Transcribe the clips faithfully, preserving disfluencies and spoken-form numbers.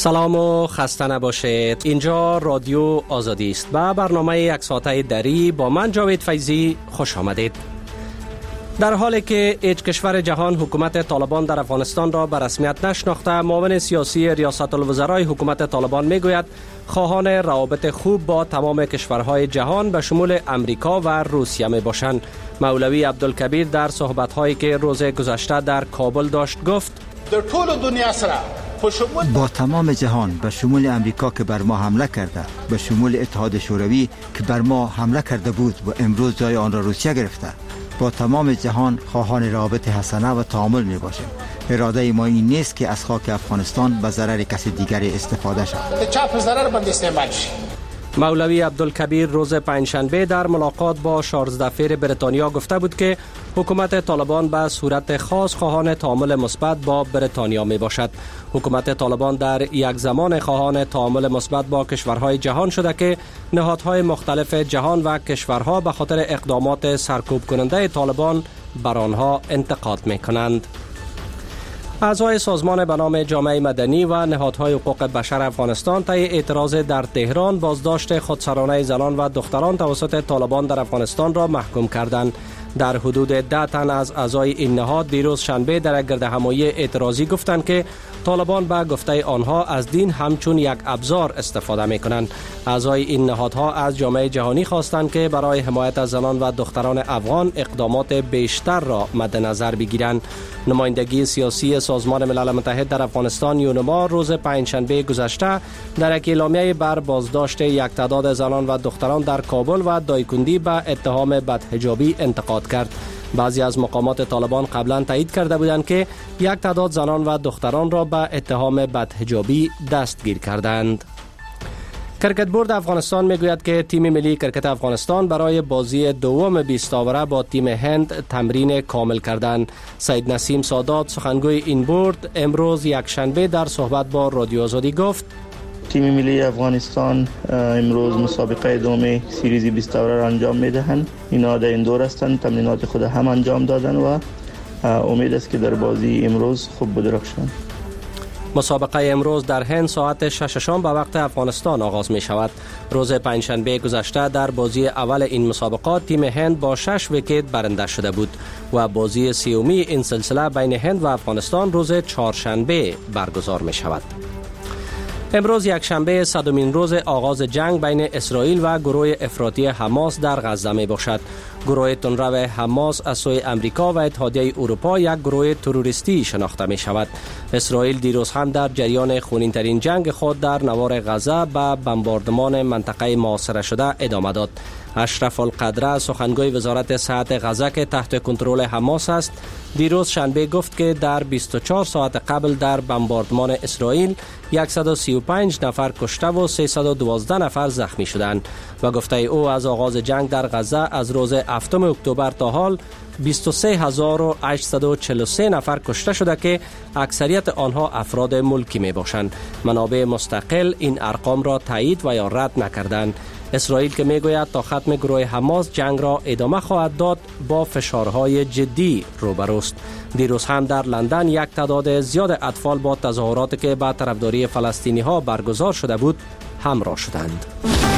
سلام و خسته نباشید. اینجا رادیو آزادی است و برنامه یک ساعته دری با من جاوید فیضی خوش آمدید. در حالی که هیچ کشور جهان حکومت طالبان در افغانستان را به رسمیت نشناخته، معاون سیاسی ریاست الوزرای حکومت طالبان میگوید خواهان روابط خوب با تمام کشورهای جهان به شمول امریکا و روسیه می باشند. مولوی عبدالکبیر در صحبت‌هایی که روز گذشته در کابل داشت گفت در طول دنیا سره با تمام جهان به شمول امریکا که بر ما حمله کرده، به شمول اتحاد شوروی که بر ما حمله کرده بود و امروز جای آن را روسیه گرفته، با تمام جهان خواهان روابط حسنه و تعامل می باشیم. اراده ما این نیست که از خاک افغانستان به ضرر کسی دیگری استفاده شود. چاپ ضرر بند استعمال شد. مولوی عبدالکبیر روز پنجشنبه در ملاقات با شارزده فیر بریتانیا گفته بود که حکومت طالبان به صورت خاص خواهان تعامل مثبت با بریتانیا می باشد. حکومت طالبان در یک زمان خواهان تعامل مثبت با کشورهای جهان شده که نهادهای مختلف جهان و کشورها به خاطر اقدامات سرکوب کننده طالبان بر آنها انتقاد می کنند. اعضای سازمان به نام جامعه مدنی و نهادهای حقوق بشر افغانستان طی اعتراض در تهران بازداشت خودسرانه زنان و دختران توسط طالبان در افغانستان را محکوم کردند. در حدود ده تن از اعضای این نهاد دیروز شنبه در گردهمایی اعتراضی گفتند که طالبان به گفته آنها از دین همچون یک ابزار استفاده می کنند. اعضای این نهادها از جامعه جهانی خواستند که برای حمایت از زنان و دختران افغان اقدامات بیشتر را مد نظر بگیرند. نمایندگی سیاسی سازمان ملل متحد در افغانستان یونما روز پنجشنبه گذشته در یک اعلامیه بر بازداشت یک تعداد زنان و دختران در کابل و دایکندی به اتهام بدحجابی انتقاد کرد. بعضی از مقامات طالبان قبلا تایید کرده بودند که یک تعداد زنان و دختران را به اتهام بدحجابی دستگیر کردند. کرکت بورد افغانستان میگوید که تیم ملی کرکت افغانستان برای بازی دوم بیست آوره با تیم هند تمرین کامل کردند. سید نسیم سادات سخنگوی این بورد امروز یک شنبه در صحبت با رادیو آزادی گفت تیم ملی افغانستان امروز مسابقه دوم سیریز بیست آوره را انجام میدهند. اینا در این دور هستند، تمرینات خود هم انجام دادن و امید است که در بازی امروز خوب بدرخشند. مسابقه امروز در هند ساعت شش شام به وقت افغانستان آغاز می شود. روز پنجشنبه گذشته در بازی اول این مسابقات تیم هند با شش ویکت برنده شده بود و بازی سیومی این سلسله بین هند و افغانستان روز چهارشنبه برگزار می شود. امروز یک شنبه صدمین روز آغاز جنگ بین اسرائیل و گروه افراطی حماس در غزه می باشد. گروه تندرو حماس از سوی امریکا و اتحادیه اروپا یک گروه تروریستی شناخته می شود. اسرائیل دیروز هم در جریان خونین ترین جنگ خود در نوار غزه به بمباردمان منطقه محاصره شده ادامه داد. اشرف القدره سخنگوی وزارت صحت غزه که تحت کنترل حماس است دیروز شنبه گفت که در بیست و چهار ساعت قبل در بمباردمان اسرائیل صد و سی و پنج نفر کشته و سیصد و دوازده نفر زخمی شدند و گفته او از آغاز جنگ در غزه از روز هفتم اکتبر تا حال بیست و سه هزار و هشتصد و چهل و سه نفر کشته شده که اکثریت آنها افراد ملکی می باشند. منابع مستقل این ارقام را تایید و یا رد نکردند. اسرائیل که میگوید تا ختم گروه حماس جنگ را ادامه خواهد داد با فشارهای جدی روبروست. دیروز هم در لندن یک تعداد زیاد اطفال با تظاهراتی که به طرفداری فلسطینی ها برگزار شده بود همراه شدند.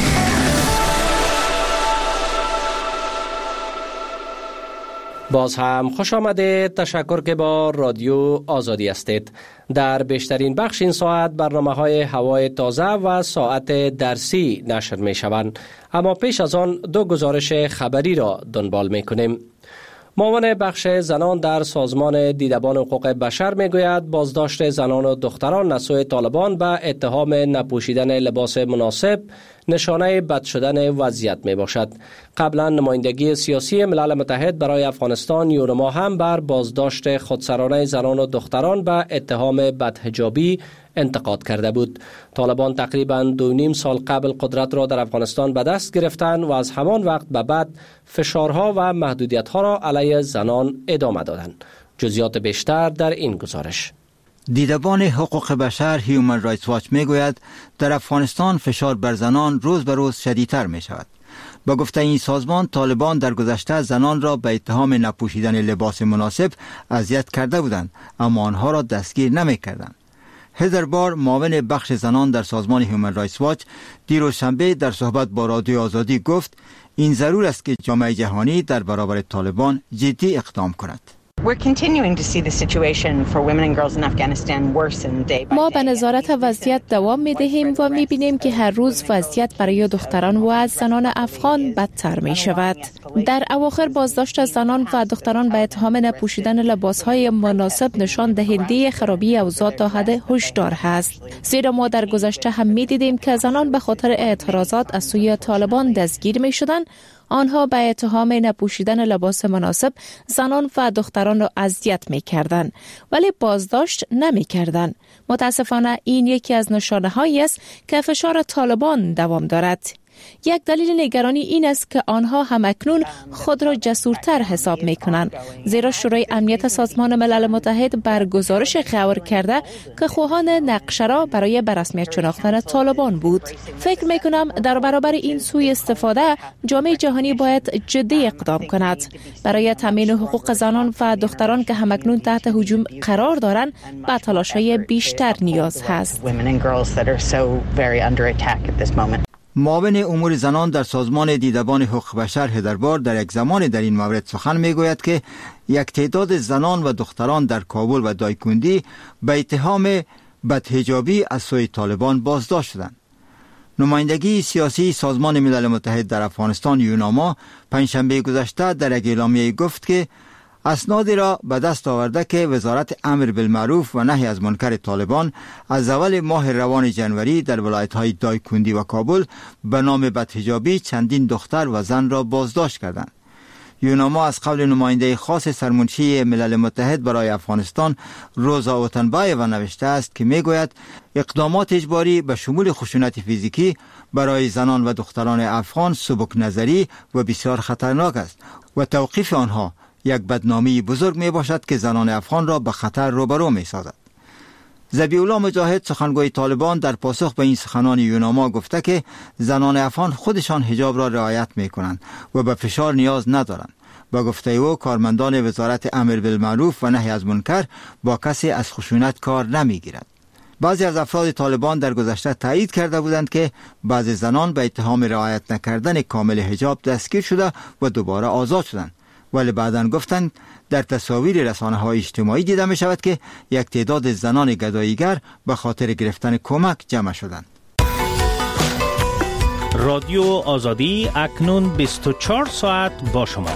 باز هم خوش آمدید. تشکر که با رادیو آزادی هستید. در بیشترین بخش این ساعت برنامه های هوای تازه و ساعت درسی نشر می شوند. اما پیش از آن دو گزارش خبری را دنبال می کنیم. معاون بخش زنان در سازمان دیدبان حقوق بشر می گوید بازداشت زنان و دختران از سوی طالبان به اتهام نپوشیدن لباس مناسب نشانه بد شدن وضعیت می باشد. قبلا نمایندگی سیاسی ملل متحد برای افغانستان یونما هم بر بازداشت خودسرانه زنان و دختران به اتهام بدحجابی انتقاد کرده بود. طالبان تقریباً دو نیم سال قبل قدرت را در افغانستان به دست گرفتند و از همان وقت به بعد فشارها و محدودیت‌ها را علیه زنان ادامه دادند. جزئیات بیشتر در این گزارش. دیدبان حقوق بشر هیومن رایتس واچ میگوید در افغانستان فشار بر زنان روز به روز شدیدتر می شود. با گفته این سازمان طالبان در گذشته زنان را به اتهام نپوشیدن لباس مناسب اذیت کرده بودند اما آنها را دستگیر نمی کردند. هدر بار معاون بخش زنان در سازمان هیومن رایتس واچ دیروز شنبه در صحبت با رادیو آزادی گفت این ضرور است که جامعه جهانی در برابر طالبان جدی اقدام کند. ما به نظارت وضعیت دوام می دهیم و می بینیم که هر روز وضعیت برای دختران و زنان افغان بدتر می شود. در اواخر بازداشت زنان و دختران به اتهام نپوشیدن لباسهای مناسب نشان دهنده خرابی اوضاع تا حد هشدار است. زیرا ما در گذشته هم می دیدیم که زنان به خاطر اعتراضات از سوی طالبان دستگیر می شدند. آنها به اتهام نپوشیدن لباس مناسب زنان و دختران را اذیت می کردند ولی بازداشت نمی کردند. متاسفانه این یکی از نشانه هایی است که فشار طالبان دوام دارد. یک دلیل نگرانی این است که آنها هم اکنون خود را جسورتر حساب می کنند، زیرا شورای امنیت سازمان ملل متحد بر گزارش غور کرده که خواهان نقشه را برای به رسمیت شناختن طالبان بود. فکر می کنم در برابر این سوء استفاده جامعه جهانی باید جدی اقدام کند. برای تامین حقوق زنان و دختران که هم اکنون تحت هجوم قرار دارند به تلاش‌های بیشتر نیاز هست. معاون امور زنان در سازمان دیدبان حقوق بشر هدر بار در یک زمان در این مورد سخن میگوید که یک تعداد زنان و دختران در کابل و دایکندی به اتهام بدحجابی از سوی طالبان بازداشت شدند. نمایندگی سیاسی سازمان ملل متحد در افغانستان یوناما پنجشنبه گذشته در یک اعلامیه گفت که اسنادی را به دست آورده که وزارت امر بالمعروف و نهی از منکر طالبان از اول ماه روان جنوری در ولایت‌های دایکندی و کابل به نام بدحجابی چندین دختر و زن را بازداشت کردند. یوناما از قول نماینده خاص سرمنشی ملل متحد برای افغانستان روزا اوتنبایو نوشته است که میگوید اقدامات اجباری به شمول خشونت فیزیکی برای زنان و دختران افغان سبک نظری و بسیار خطرناک است و توقیف آنها یک بدنامی بزرگ می باشد که زنان افغان را به خطر روبرو می سازد. ذبیح‌الله مجاهد سخنگوی طالبان در پاسخ به این سخنان یوناما گفته که زنان افغان خودشان حجاب را رعایت می کنند و به فشار نیاز ندارند. با گفته او کارمندان وزارت امر بالمعروف و نهی از منکر با کسی از خشونت کار نمی گیرد. بعضی از افراد طالبان در گذشته تایید کرده بودند که بعضی زنان به اتهام رعایت نکردن کامل حجاب دستگیر شده و دوباره آزاد شدند. ولی بعداً گفتند در تصاویر رسانه‌های اجتماعی دیده می شود که یک تعداد زنان گداییگر به خاطر گرفتن کمک جمع شدند. رادیو آزادی اکنون بیست و چهار ساعت با شما.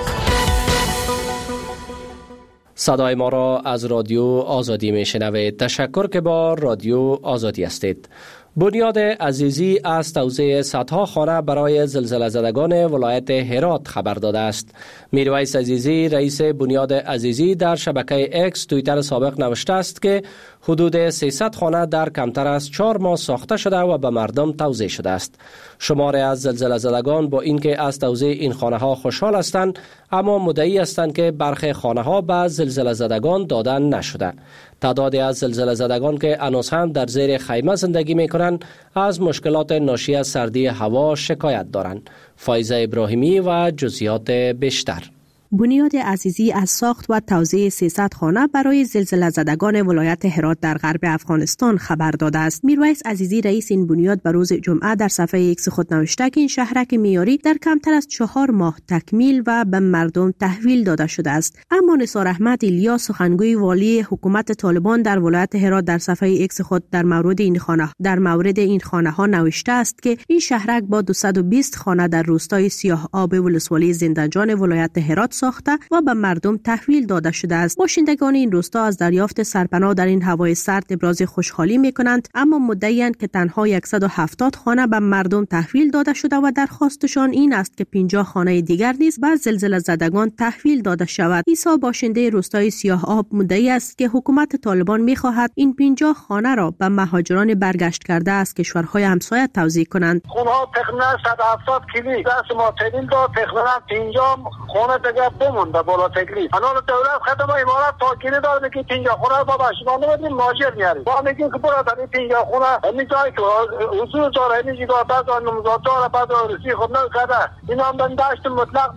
صدای ما را از رادیو آزادی می شنوید. تشکر که با رادیو آزادی هستید. بنیاد عزیزی از توزیع صدها خانه برای زلزله زدگان ولایت هرات خبر داده است. میرویس عزیزی رئیس بنیاد عزیزی در شبکه اکس توییتر سابق نوشته است که حدود سیصد خانه در کمتر از چهار ماه ساخته شده و به مردم توزیع شده است. شماری از زلزله زدگان با اینکه از توزیع این خانه ها خوشحال هستند، اما مدعی هستند که برخی خانه ها به زلزله زدگان دادن نشده. تعدادی از زلزله زدگان که هنوز هم در زیر خیمه زندگی می کنند از مشکلات ناشی از سردی هوا شکایت دارند. فایزه ابراهیمی و جزئیات بیشتر. بنیاد عزیزی از ساخت و توزیع سیصد خانه برای زلزله زدگان ولایت هرات در غرب افغانستان خبر داده است. میرویس عزیزی رئیس این بنیاد به روز جمعه در صفحه ایکس خود نوشته که این شهرک معیاری در کمتر از چهار ماه تکمیل و به مردم تحویل داده شده است. اما نثار احمد ایلیا سخنگوی والی حکومت طالبان در ولایت هرات در صفحه ایکس خود در مورد این خانه در مورد این خانه ها نوشته است که این شهرک با دویست و بیست خانه در روستای سیاه آب ولسوالی زندانجان ولایت هرات ساخته و به مردم تحویل داده شده است. باشندگان این روستا از دریافت سرپناه در این هوای سرد ابراز خوشحالی می‌کنند، اما مدعی‌اند که تنها صد و هفتاد خانه به مردم تحویل داده شده و درخواستشان این است که پنجاه خانه دیگر نیز به زلزله زدگان تحویل داده شود. عیسی باشنده روستای سیاه آب مدعی است که حکومت طالبان می‌خواهد این پنجاه خانه را به مهاجران برگشت کرده از کشورهای همسایه توزیع کنند. خونه‌ها تقریباً صد و هفتاد کیلو دست ما تحویل داد، تقریباً پنجاه خانه دیگر بمونده بالا تکلیف. الان دولت خدمات امارات تاکید داره که پنجاه خونه با باشگاه نمیدیم ماجر میاریم. ما میگیم که برای این پنجاه خونه همین جایی که حضور داره همین جگاه بعد نمازات داره بعد رسی خود نکرده. اینا هم بنداشت مطلق بمونده.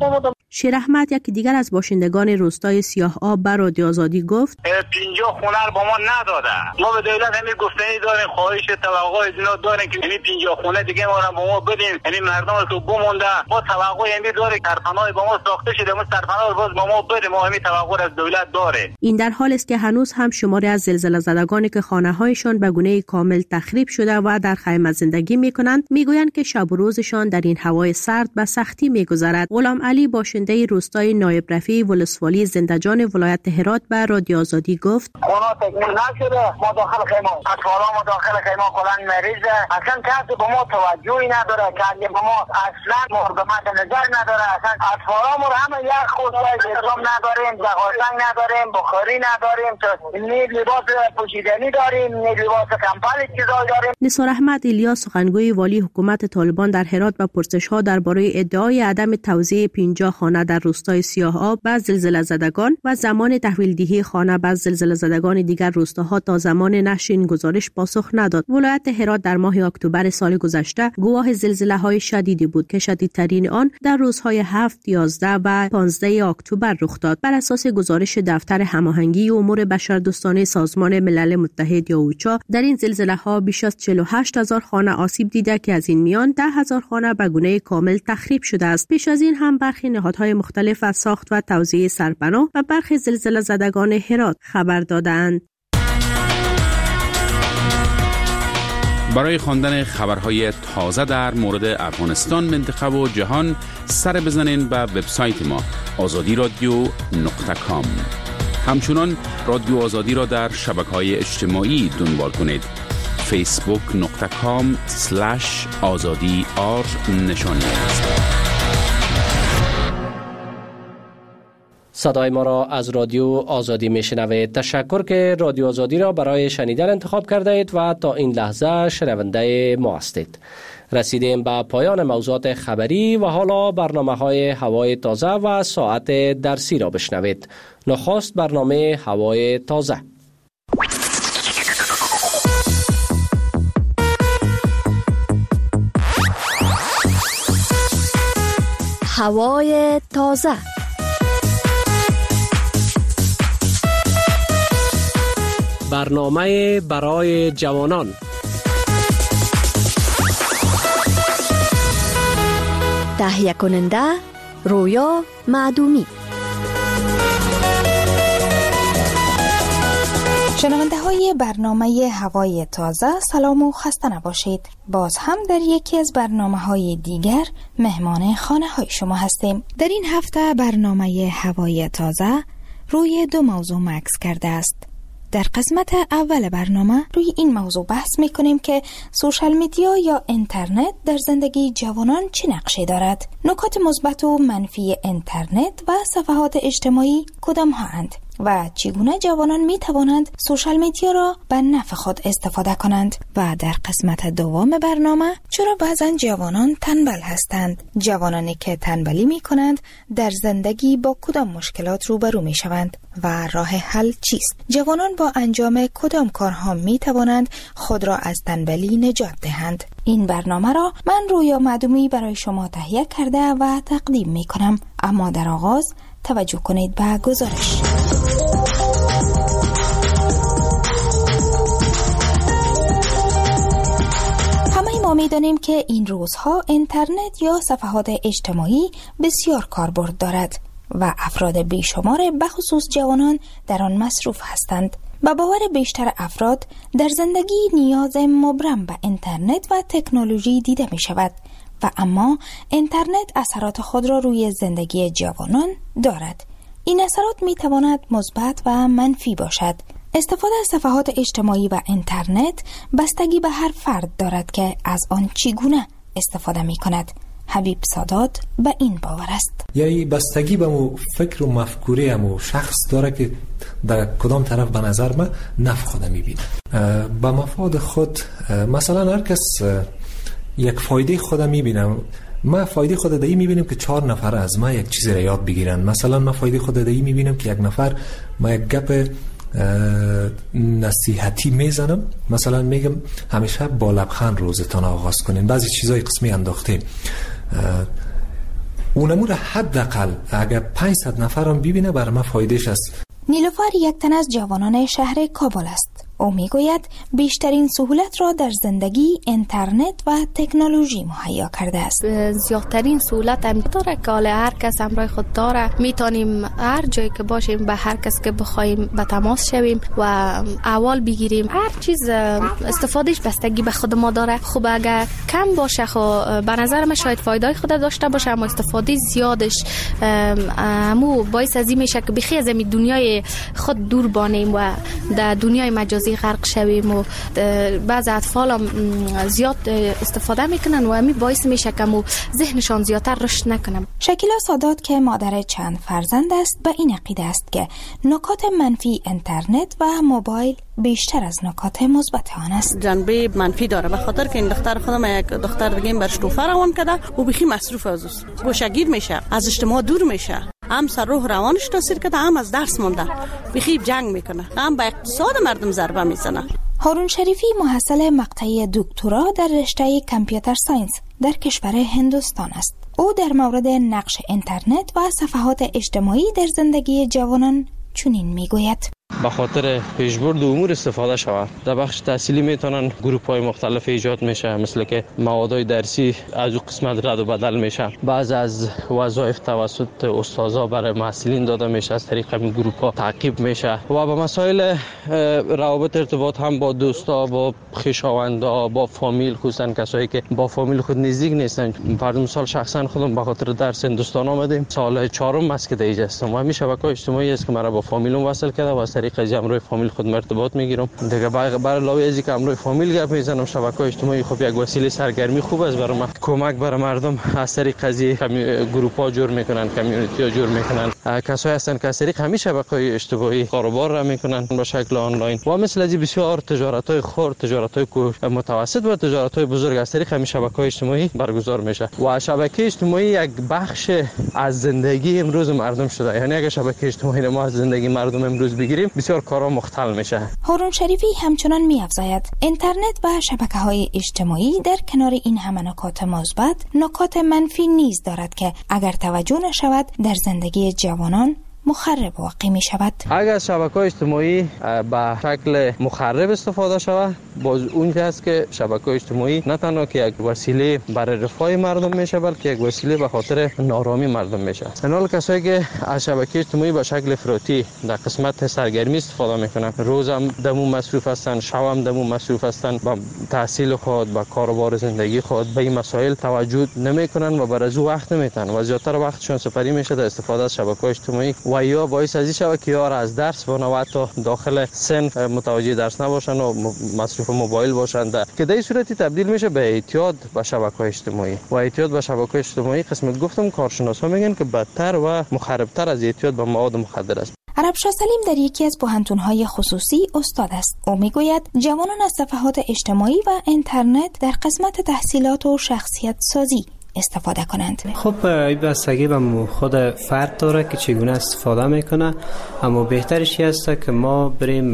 شیر احمد یک دیگر از باشندگان روستای سیاه آب به رادیو آزادی گفت پنجاه خونه با ما نداده. ما به دولت همین گفتنی داریم، خواهش توقع از اینا داریم که همین پنجاه خونه دیگه ما را با ما بدیم. همین مردم رو بمونده ما توقع همین داره که سرپناه با ما ساخته شده، ما سرپناه باز با ما بده، ما همین توقع از دولت داره. این در حال است که هنوز هم شماری از زلزله زدگانی که خانه‌هایشان به گونه کامل تخریب شده و در خیمه زندگی می‌کنند میگویند که شب و روزشان در این هوای سرد به سختی می‌گذرد. غلام علی باشنده روستای نایب رفیع ولسوالی زنده‌جان ولایت هرات به رادیو آزادی گفت خونه تکمیل نشده، ما داخل خیمه، اطفالا ما داخل خیمه کلان مریضه، اصلا کسی به ما توجهی نداره، کسی به ما اصلا مراقبت نظر نداره، اصلا اطفالا ما همه یک خود نظام نداریم، دغاسنگ نداریم، بخاری نداریم، نی لباس پوشیدنی داریم، نی لباس کمپل چیزا داریم. نثار احمد ایلیاس سخنگوی والی حکومت طالبان در هرات به پرسش‌ها درباره ادعای عدم توزیع پنجاه خانه در روستای سیاه آب به زلزله زدگان و زمان تحویل دهی خانه به زلزله زدگان دیگر روستاها تا زمان نشر این گزارش پاسخ نداد. ولایت هرات در ماه اکتبر سال گذشته گواه زلزله‌های شدیدی بود که شدیدترین آن در روزهای هفت، یازده و پانزده اکتبر رخ داد. بر اساس گزارش دفتر هماهنگی امور بشردوستانه سازمان ملل متحد یا اوچا در این زلزله‌ها بیش از چهل و هشت هزار خانه آسیب دیده که از این میان ده هزار خانه به گونه کامل تخریب شده است. پیش از این هم برخی نهادهای مختلف از ساخت و توزیع سرپناه و برخی زلزله زدگان هرات خبر دادند. برای خواندن خبرهای تازه در مورد افغانستان، منطقه و جهان سر بزنین به وبسایت ما آزادی رادیو نقطه کام. همچنان رادیو آزادی را در شبکه‌های اجتماعی دنبال کنید. فیسبوک نقطه کام سلش آزادی آر نشانی است. صدای ما را از رادیو آزادی میشنوید. تشکر که رادیو آزادی را برای شنیدن انتخاب کرده اید و تا این لحظه شنونده ما هستید. رسیدیم به پایان موضوعات خبری و حالا برنامه های هوای تازه و ساعت درسی را بشنوید. نخست برنامه هوای تازه. هوای تازه. برنامه برای جوانان. تهیه کننده رویا معدومی. شنونده های برنامه هوای تازه، سلام و خسته نباشید. باز هم در یکی از برنامه های دیگر مهمان خانه های شما هستیم. در این هفته برنامه هوای تازه روی دو موضوع مکس کرده است. در قسمت اول برنامه روی این موضوع بحث میکنیم که سوشال میدیا یا اینترنت در زندگی جوانان چه نقشی دارد. نکات مثبت و منفی اینترنت و صفحات اجتماعی کدام هستند و چگونه جوانان می توانند سوشال میدیا را به نفع خود استفاده کنند. و در قسمت دوم برنامه چرا بعضا جوانان تنبل هستند، جوانانی که تنبلی می کنند در زندگی با کدام مشکلات روبرو می شوند و راه حل چیست، جوانان با انجام کدام کارها می توانند خود را از تنبلی نجات دهند. این برنامه را من رویا معدومی برای شما تهیه کرده و تقدیم می کنم. اما در آغاز توجه کنید به گزارش. همه ما می‌دانیم که این روزها اینترنت یا صفحات اجتماعی بسیار کاربرد دارد و افراد بیشمار به خصوص جوانان در آن مصروف هستند. با باور بیشتر افراد در زندگی نیاز مبرم به اینترنت و تکنولوژی دیده می شود و اما اینترنت اثرات خود را روی زندگی جوانان دارد. این اثرات می تواند مثبت و منفی باشد. استفاده از صفحات اجتماعی و اینترنت بستگی به هر فرد دارد که از آن چگونه استفاده می کند. حبیب سادات به این باور است. یعنی بستگی به مو فکر و مفکوره مو شخص داره که در کدام طرف به نظر من نفع خود می بینه. به مفاد خود مثلا هر کس یک فایده خود می بینم. ما فایده خود دایی می بینم که چهار نفر از ما یک چیزی را یاد بگیرن. مثلا ما فایده خود دایی می بینم که یک نفر ما یک گپ نصیحتی میزنم، مثلا میگم همیشه با لبخند روزتان آغاز کنین، بعضی چیزای قسمی انداختیم. اونمو را حداقل اگر پانصد نفر هم ببینه برای ما فایدهش است. نیلوفر یک تن از جوانان شهر کابل است. او میگوید بیشترین سهولت را در زندگی اینترنت و تکنولوژی مهیا کرده است. زیادترین سهولت هم داره که هر کس همراه خود داره، میتونیم هر جایی که باشیم به هر کس که بخوایم به تماس شویم و احوال بگیریم. هر چیز استفادهش بستگی به خود ما داره. خوب اگر کم باشه خو به نظر من شاید فایده خود داشته باشه، اما استفاده زیادش همو باعث از این میشه که بخی از این دنیای خود دور بانیم و در دنیای مجازی غرق شویم و بعض اطفال هم زیاد استفاده میکنن و همین باعث میشه که ذهنشان زیادتر رشد نکنه. شکیلا سادات که مادر چند فرزند است به این عقیده است که نکات منفی اینترنت و موبایل بیشتر از نکات مثبت آن است. جنبه منفی داره به خاطر که این دختر خودم یک دختر دیگه برش توفه روان کرده و بخی مصروف از اوست، گوشگیر میشه، از اجتماع دور میشه، هم سر روح روانش تاثیر کرده، هم از درس مونده، بخی جنگ میکنه، هم به اقتصاد مردم ضربه میزنه. هارون شریفی محصل مقطع دکترا در رشته کامپیوتر ساینس در کشور هندوستان است. او در مورد نقش اینترنت و صفحات اجتماعی در زندگی جوانان چنین میگوید: به خاطر پیشبرد امور استفاده شود. در بخش تحصیلی میتونن گروپ های مختلف ایجاد میشه، مثل که موادهای درسی از او قسمت رد و بدل میشه، بعض از وظایف توسط استادا برای محصلین داده میشه، از طریق همین گروپ ها تعقیب میشه و به مسائل روابط ارتباط هم با دوستا، با خویشاوندا، با فامیل، خصوصا کسایی که با فامیل خود نزدیک نیستن. فرض مثال شخصا خودم به خاطر درس هندوستان آمدیم، سال چهارم است که دیگه هستم و همین شبکه‌های اجتماعی است که مرا با فامیلم وصل کرده و از طریق از امروی فامیل خود مرتبط میگیرم. دیگه برای علاوه از اینکه امروی فامیل گپ میزنم، شبکه‌های اجتماعی خب یک وسیله سرگرمی خوب است برای من. کمک برای مردم از طریق قضیه گروپ‌ها جور میکنن، کامیونیتی‌ها جور میکنن. کسایی هستن که از طریق همین شبکه‌های اجتماعی کاروبار را میکنن به شکل آنلاین و مثل از بسیار تجارت‌های خرد، تجارت‌های متوسط و تجارت‌های بزرگ از طریق همین شبکه‌های اجتماعی برگزار میشه و شبکه اجتماعی یک بخش از زندگی امروز مردم شده. یعنی اگه شبکه اجتماعی ما از زندگی مردم امروز بگیریم، بسیار کارا مختل میشه. هارون شریفی همچنان می‌افزاید اینترنت و شبکه‌های اجتماعی در کنار این همه نکات مثبت، نکات منفی نیز دارد که اگر توجه نشود در زندگی جوانان مخرب واقع می شود. اگر شبکه‌های اجتماعی به شکل مخرب استفاده شود، باز اون است که شبکه‌های اجتماعی نه تنها که یک وسیله برای رفاه مردم میشه، بلکه یک وسیله به خاطر نارامی مردم میشه. حالا کسایی که از شبکه اجتماعی به شکل افراطی در قسمت سرگرمی استفاده میکنن، روزم دمو مصروف هستن، شبم دمو مصروف هستن، با تحصیل خود، با کاروبار زندگی خود به این مسائل توجه نمیکنن و بر از وقت نمیتن و زیادتر وقتشون سپری میشه در استفاده از شبکه‌های اجتماعی و یا باعث از این شود که یار از درس و نوبت داخل سن متوجه درس نباشن و مصروف موبایل باشن، که در این صورتی تبدیل میشه به اعتیاد به شبکه‌های اجتماعی و اعتیاد به شبکه‌های اجتماعی قسمت گفتم کارشناسا میگن که بدتر و مخربتر از اعتیاد به مواد مخدر است. عربشاه سلیم در یکی از پوهنتون‌های خصوصی استاد است. او میگوید جوانان از صفحات اجتماعی و اینترنت در قسمت تحصیلات و شخصیت سازی استفاده کنند. خب این بستگی به خود فرد داره که چگونه استفاده میکنه، اما بهترش است که ما بریم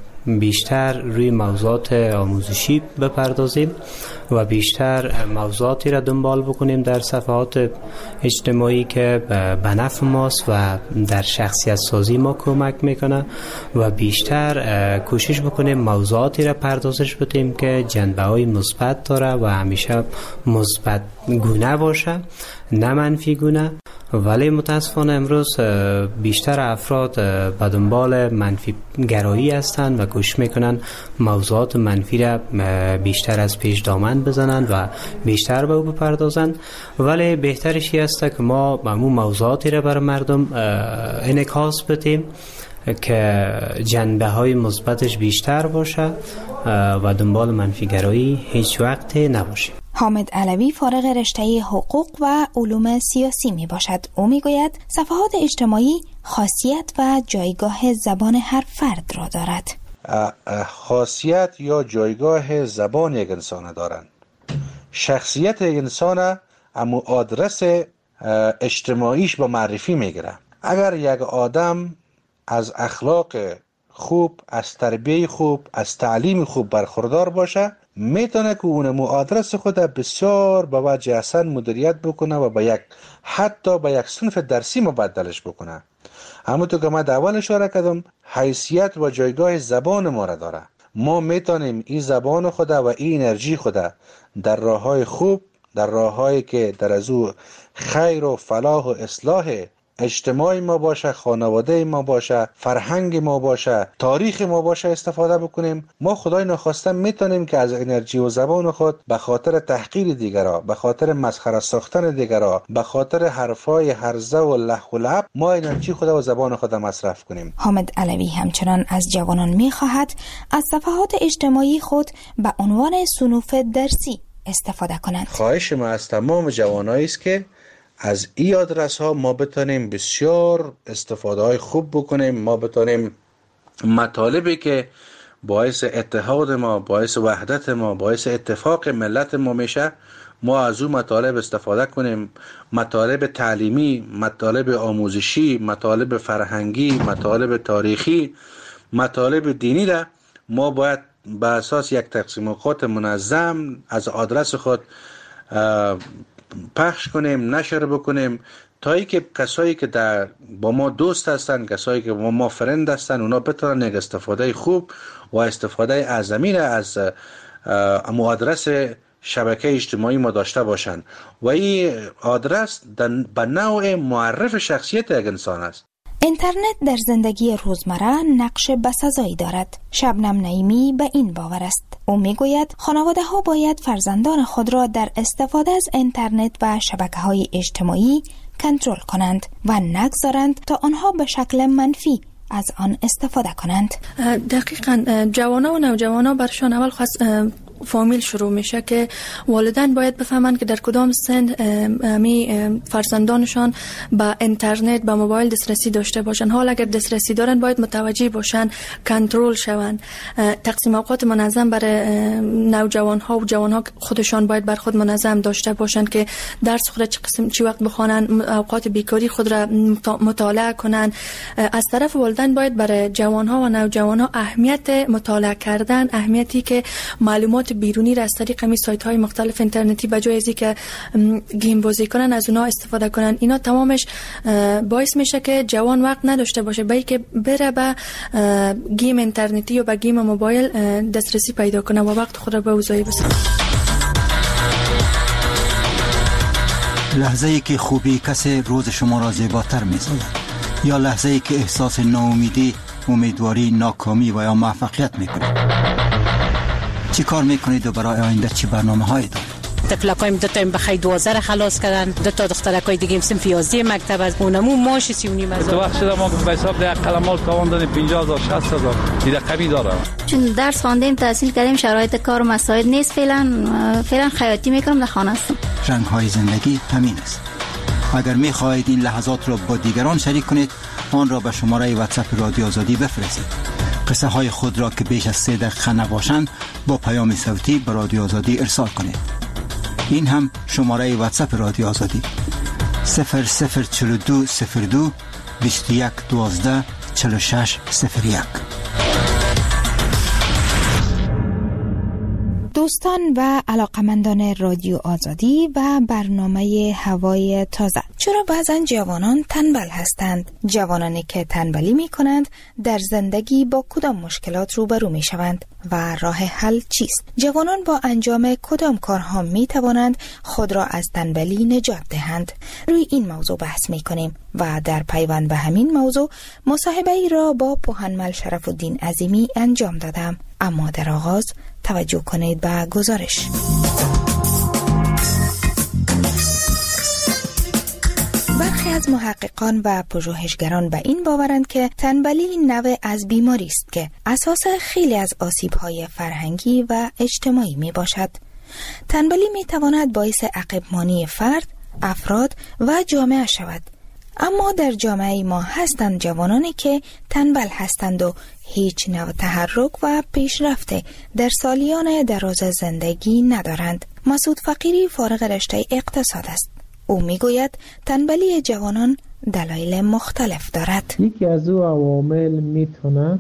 بیشتر روی موضوعات آموزشی بپردازیم و بیشتر موضوعاتی را دنبال بکنیم در صفحات اجتماعی که به نفع ماست و در شخصیت سازی ما کمک میکنه و بیشتر کوشش بکنیم موضوعاتی را پردازش بدیم که جنبه های مثبت داره و همیشه مثبت گونه باشه، نه منفی گونه. ولی متاسفانه امروز بیشتر افراد به دنبال منفی گرایی هستند و کوشش میکنن موضوعات منفی را بیشتر از پیش دامن بزنند و بیشتر به او بپردازند. ولی بهترش است که ما به اون موضوعاتی را برای مردم انعکاس بدیم که جنبه های مثبتش بیشتر باشه و دنبال منفی گرایی هیچ وقت نباشه. حامد علوی فارغ رشته حقوق و علوم سیاسی می باشد. او می گوید صفحات اجتماعی خاصیت و جایگاه زبان هر فرد را دارد. خاصیت یا جایگاه زبان یک انسان دارند. شخصیت یک انسان اما آدرس اجتماعیش با معرفی می گیره. اگر یک آدم از اخلاق خوب، از تربیه خوب، از تعلیم خوب برخوردار باشه، میتونه که اونمو آدرس خود بسیار به وجه احسن مدیریت بکنه و به یک حتی به یک صنف درسی مبدلش بکنه. همونطور که من در اول اشاره کردم، حیثیت و جایگاه زبان ما را داره. ما میتونیم این زبان خود و این انرژی خود در راههای خوب، در راههایی که در از او خیر و فلاح و اصلاح اجتماعی ما باشه، خانواده ما باشه، فرهنگ ما باشه، تاریخ ما باشه استفاده بکنیم. ما خدای نخواسته میتونیم که از انرژی و زبان خود به خاطر تحقیر دیگرها، به خاطر مسخره ساختن دیگرها، به خاطر حرفای هرزه و لح و لعب ما انرژی خود و زبان خود مصرف کنیم. حامد علوی همچنان از جوانان میخواهد از صفحات اجتماعی خود به عنوان صنوف درسی استفاده کنند. خواهش ما از تمام جوانایی است که از این آدرس ها ما بتونیم بسیار استفاده های خوب بکنیم. ما بتونیم مطالبی که باعث اتحاد ما، باعث وحدت ما، باعث اتفاق ملت ما میشه، ما از اون مطالب استفاده کنیم. مطالب تعلیمی، مطالب آموزشی، مطالب فرهنگی، مطالب تاریخی، مطالب دینی را ما باید به اساس یک تقسیم اوقات منظم از آدرس خود پخش کنیم، نشر بکنیم، تا ای که کسایی که در با ما دوست هستن، کسایی که با ما فرند هستن، اونا بتونن یک استفاده خوب و استفاده اعظمی را از آدرس شبکه اجتماعی ما داشته باشن و این آدرس به نوع معرف شخصیت یک انسان است. اینترنت در زندگی روزمره نقش بسزایی دارد. شبنم نعیمی به این باور است. او میگوید خانواده ها باید فرزندان خود را در استفاده از اینترنت و شبکه های اجتماعی کنترل کنند و نگذارند تا آنها به شکل منفی از آن استفاده کنند. دقیقاً جوانا و نوجوانا برشان اول خاص فامیل شروع میشه که والدین باید بفهمند که در کدام سن می فرزندانشان با اینترنت، با موبایل دسترسی داشته باشن. حال اگر دسترسی دارن باید متوجه باشن، کنترل شون. تقسیم اوقات منظم برای نوجوان ها و جوان ها خودشان باید بر خود منظم داشته باشند که درس خود چه قسم چی وقت بخوانن، اوقات بیکاری خود را مطالعه کنن. از طرف والدین باید برای جوان ها و نوجوان ها اهمیت مطالعه کردن، اهمیتی که معلومات بیرونی را از طریق می سایت های مختلف اینترنتی به جای ازی که گیم بازی کنن از اونها استفاده کنن. اینا تمامش باعث میشه که جوان وقت نداشته باشه برای که بره به گیم اینترنتی یا به گیم موبایل دسترسی پیدا کنه و وقت خود را به اوضاعی بسازه. لحظه ای که خوبی کسی روز شما را زیباتر می‌سازد یا لحظه ای که احساس ناامیدی، امیدواری، ناکامی و یا موفقیت می‌کنید. چی کار میکنید و برای آینده چی برنامه هایی دارید؟ طفلکایم دو تا بخای دوازده را خلاص کردن، دو تا دخترکای دیگه هم صنف یازده مکتب از اونمو ماش سی و نیم هزار. تو وقت شده ما به حساب ده قلمال تاوان دادیم پنجاه هزار شصت هزار دیگه قوی داره. چون درس خواندیم، تحصیل کردیم، شرایط کار و مساعد نیست، فعلا فعلا خیاطی میکنم، در خانه هستم. رنگ های زندگی همین است. اگر میخواهید این لحظات را با دیگران شریک کنید، آن را به شماره واتساپ رادیو آزادی بفرستید. قصه های خود را که بیش از سه دقیقه نباشند با پیام صوتی به رادیو آزادی ارسال کنید. این هم شماره واتساپ رادیو آزادی صفر صفر چهل و دو صفر دو بیست و یک دوازده چهل و شش صفر یک. دوستان و علاقمندان رادیو آزادی و برنامه هوای تازه، چرا بعضن جوانان تنبل هستند؟ جوانانی که تنبلی می کنند در زندگی با کدام مشکلات روبرو می شوند و راه حل چیست؟ جوانان با انجام کدام کارها می توانند خود را از تنبلی نجات دهند؟ روی این موضوع بحث می کنیم و در پیوند به همین موضوع مصاحبه ای را با پوهنمل شرف الدین عظیمی انجام دادم. اما در آغاز توجه کنید به گزارش. برخی از محققان و پژوهشگران به این باورند که تنبلی نوع از بیماری است که اساس خیلی از آسیب‌های فرهنگی و اجتماعی می باشد. تنبلی می تواند باعث عقب‌مانی فرد، افراد و جامعه شود. اما در جامعه ما هستند جوانانی که تنبل هستند و هیچ نوع تحرک و پیشرفت در سالیان دراز زندگی ندارند. مسعود فقیری فارغ رشته اقتصاد است. او میگوید تنبلی جوانان دلایل مختلف دارد. یکی از او عوامل میتونه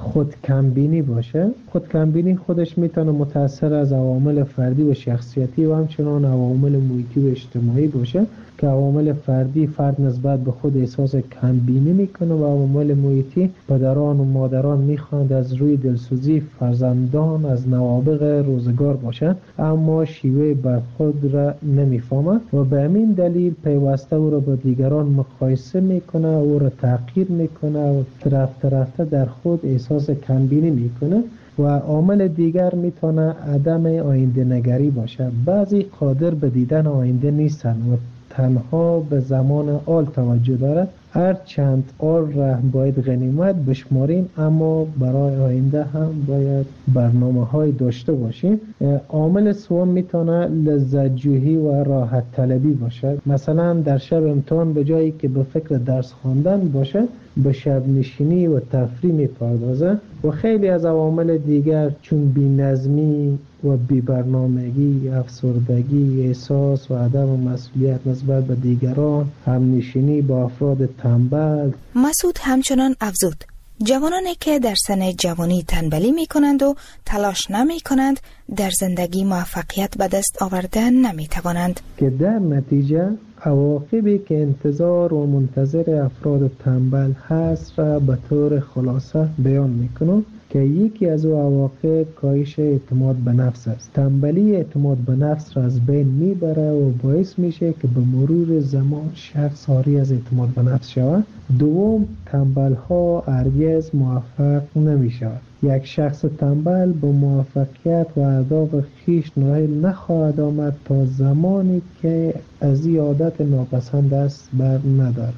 خود کمبینی باشه. خود کمبینی خودش میتونه متأثر از عوامل فردی و شخصیتی و همچنان عوامل محیطی و اجتماعی باشه که عوامل فردی فرد نسبت به خود احساس کمبینی میکنه و عوامل محیطی پدران و مادران میخواند از روی دلسوزی فرزندان از نوابغ روزگار باشند اما شیوه برخورد را نمیفهمند و به همین دلیل پیوسته او را با دیگران مقایسه میکنه، او را تحقیر میکنه و رفته رفته در خود احساس کمبینی میکنه. و عامل دیگر میتونه عدم آینده نگری باشه. بعضی قادر به دیدن آینده نیستن و تنها به زمان آل توجه دارد. هر چند آل را باید غنیمت بشماریم اما برای آینده هم باید برنامه های داشته باشیم. عامل سوم میتونه لذت جویی و راحت طلبی باشه. مثلا در شب امتحان به جایی که به فکر درس خواندن باشه به شب نشینی و تفریح میپردازه. و خیلی از عوامل دیگر چون بی‌نظمی و بی‌برنامگی، افسردگی، احساس و عدم مسئولیت نسبت به دیگران، همنشینی با افراد تنبل. مسعود همچنان افزود جوانانی که در سن جوانی تنبلی می کنند و تلاش نمی کنند در زندگی موفقیت به دست آوردن نمی توانند که در نتیجه عواقبی که انتظار و منتظر افراد تنبل هست را به طور خلاصه بیان می کنم که یکی از او عواقب کاهش اعتماد به نفس است. تنبلی اعتماد به نفس را از بین میبره و باعث میشه که به مرور زمان شخص عاری از اعتماد به نفس شود. دوم، تنبل ها هرگز موفق نمی شود. یک شخص تنبل با موفقیت و اهداف خویش نائل نخواهد آمد تا زمانی که از این عادت ناپسند است بر ندارد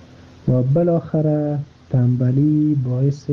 و بالاخره تنبلی باعث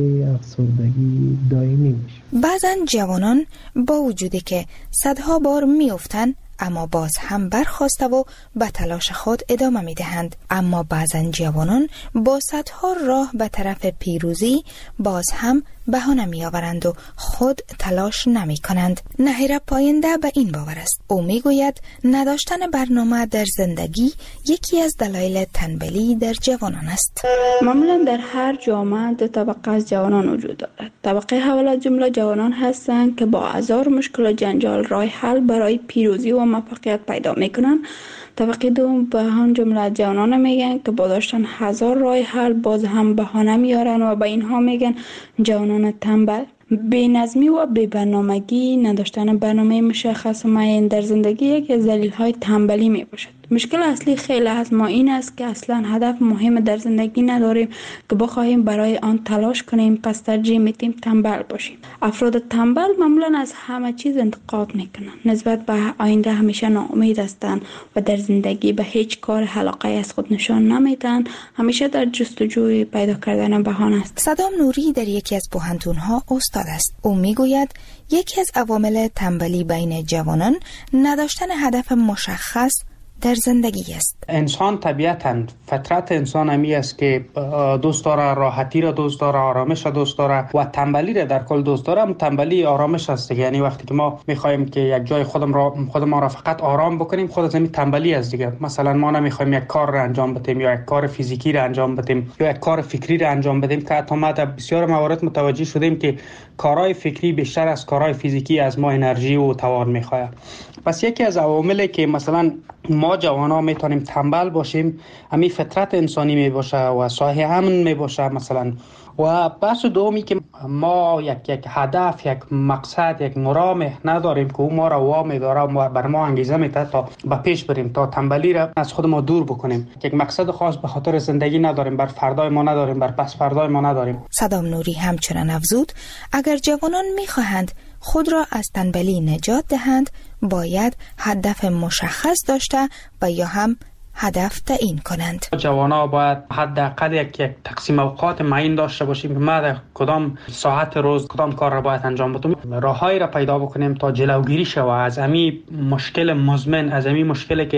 افسردگی دائمی میشه. بعضا جوانان با وجودی که صدها بار میافتند اما باز هم برخاسته و به تلاش خود ادامه میدهند. اما بعضا جوانان با صدها راه به طرف پیروزی باز هم بهانه می آورند و خود تلاش نمی کنند. نهیره پاینده به این باور است. او می گوید نداشتن برنامه در زندگی یکی از دلایل تنبلی در جوانان است. معمولا در هر جامعه دو طبقه از جوانان وجود دارد. طبقه اول از جمله جوانان هستند که با هزار مشکل و جنجال راه حل برای پیروزی و موفقیت پیدا می کنند. طبقه دوم به هم جمله جوانان میگن که با داشتن هزار راه حل باز هم بهانه میارن و به اینها میگن جوانان تنبل. بی‌نظمی و بی‌برنامگی، نداشتن برنامه مشخص و معین در زندگی یکی از دلایل تنبلی می باشد. مشکل اصلی خیلی از ما این است که اصلا هدف مهم در زندگی نداریم که بخواهیم برای آن تلاش کنیم، پس ترجیح میدیم تنبل باشیم. افراد تنبل معمولا از همه چیز انتقاد میکنند، نسبت به آینده همیشه ناامید هستند و در زندگی به هیچ کار علاقه از خود نشان نمیدن، همیشه در جستجوی پیدا کردن بهانه است. صدام نوری در یکی از پوهنتون‌ها استاد است. او میگوید یکی از عوامل تنبلی بین جوانان نداشتن هدف مشخص در زندگی است. انسان طبیعتاً فطرت انسان همی است که دوست داره راحتی را دوست داره، آرامش را دوست داره و تنبلی را در کل دوست داره. تنبلی آرامش است. یعنی وقتی که ما میخوایم که یک جای خودم را خودمان را فقط آرام بکنیم، خود از همین تنبلی است دیگه. مثلا ما نمیخوایم یک کار را انجام بدیم یا یک کار فیزیکی را انجام بدیم یا یک کار فکری را انجام بدیم که حتی ما در بسیار موارد متوجه شدیم که کارهای فکری بیشتر از کارهای فیزیکی از ما انرژی و توان میخواد. پس یکی از عواملی که مثلا ما جوانا میتونیم تنبل باشیم همین فطرت انسانی می باشه و صاحب امن می باشه مثلا. و بحث دومی که ما یک یک هدف، یک مقصد، یک مرام نداریم که او ما را وامی داره و بر ما انگیزه میده تا به پیش بریم، تا تنبلی را از خود ما دور بکنیم. یک مقصد خاص به خاطر زندگی نداریم، بر فردای ما نداریم، بر پس فردای ما نداریم. صدام نوری همچنان افزود اگر جوانان میخواهند خود را از تنبلی نجات دهند باید هدف مشخص داشته و یا هم هدف تعیین کنند. جوانا باید حداقل یک یک تقسیم اوقات معین داشته باشیم که ما در کدام ساعت روز کدام کار را باید انجام بدیم. راههایی را پیدا بکنیم تا جلوگیری شود از همین مشکل مزمن، از همین مشکلی که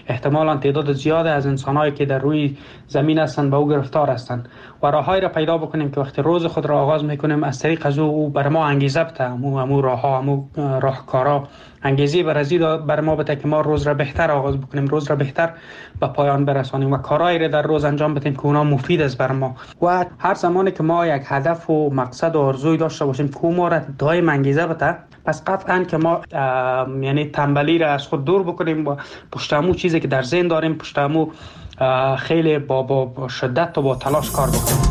احتمالاً تعداد زیاد از انسان‌هایی که در روی زمین هستند به او گرفتار هستند و راههایی را پیدا بکنیم که وقتی روز خود را آغاز میکنیم از طریق از او بر ما انگیزه بده، امو امو راهها امو راهکارا انگیزه برازی بر ما بده که ما روز را بهتر آغاز بکنیم، روز را بهتر به پایان برسانیم و کارهایی را در روز انجام بدیم که اونا مفید است بر ما. و هر زمانی که ما یک هدف و مقصد و آرزوی داشته باشیم که ما را دائم انگیزه بده، پس قطعاً که ما یعنی تنبلی را از خود دور بکنیم و پشت امو چیزی که در ذهن داریم پشت امو خیلی با, با, با شدت و با تلاش کار بکنیم.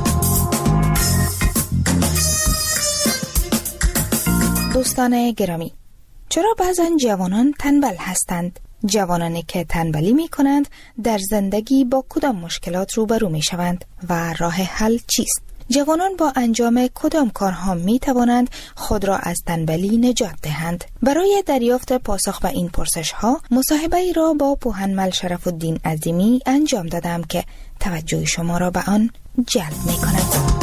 دوستان گرامی، چرا بعضا جوانان تنبل هستند؟ جوانانی که تنبلی می کنند در زندگی با کدام مشکلات روبرو می شوند و راه حل چیست؟ جوانان با انجام کدام کارها می توانند خود را از تنبلی نجات دهند؟ برای دریافت پاسخ به این پرسش ها مصاحبه ای را با پوهنمل شرف الدین عظیمی انجام دادم که توجه شما را به آن جلب می کند.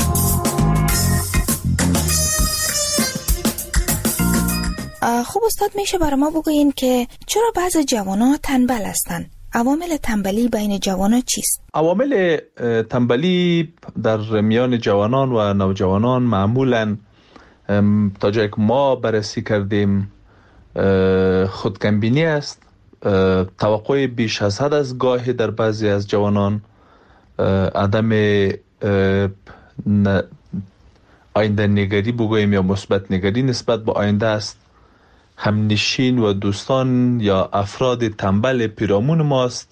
خوب استاد، میشه برای ما بگوین که چرا بعض جوانان تنبل هستند؟ عوامل تنبلی بین جوانان چیست؟ عوامل تنبلی در میان جوانان و نوجوانان معمولاً تا جایی که ما بررسی کردیم خودکمبینی است، توقع بیش از حد از گاهی در بعضی از جوانان، عدم آینده نگری بگوییم یا مثبت نگری نسبت به آینده است، همنشین و دوستان یا افراد تنبل پیرامون ماست،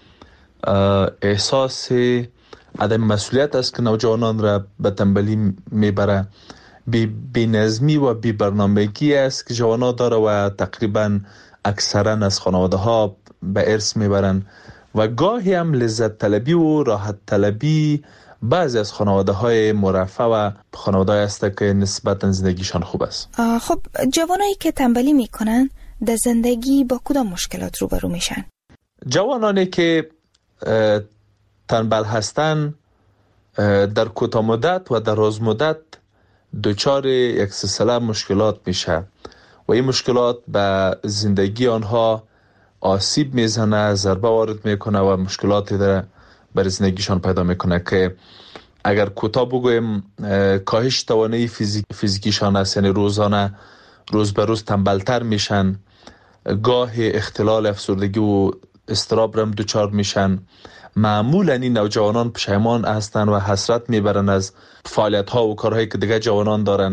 احساس عدم مسئولیت است که نوجوانان را به تنبلی میبره، بی نظمی و بی برنامگی است که جوانان داره و تقریبا اکثرا از خانواده ها به ارث میبرن و گاهی هم لذت طلبی و راحت طلبی بعضی از خانواده های مرفه و خانواده هست که نسبتا زندگیشان خوب است. خب جوانایی که تنبلی میکنن در زندگی با کدام مشکلات روبرو میشن؟ جوانانی که تنبل هستن در کوتاه مدت و دراز مدت دچار یک سلسله مشکلات میشه و این مشکلات به زندگی آنها آسیب میزنه، ضربه وارد میکنه و مشکلاتی داره بر زندگیشان پیدا میکنه که اگر کوتاه بگویم کاهش توانایی فیزیک فیزیکیشان است، یعنی روزانه روز به روز تنبلتر میشن، گاه اختلال افسردگی و اضطراب رم دچار میشن. معمولا این نوجوانان پشیمان هستن و حسرت میبرن از فعالیت ها و کارهایی که دیگه جوانان دارن،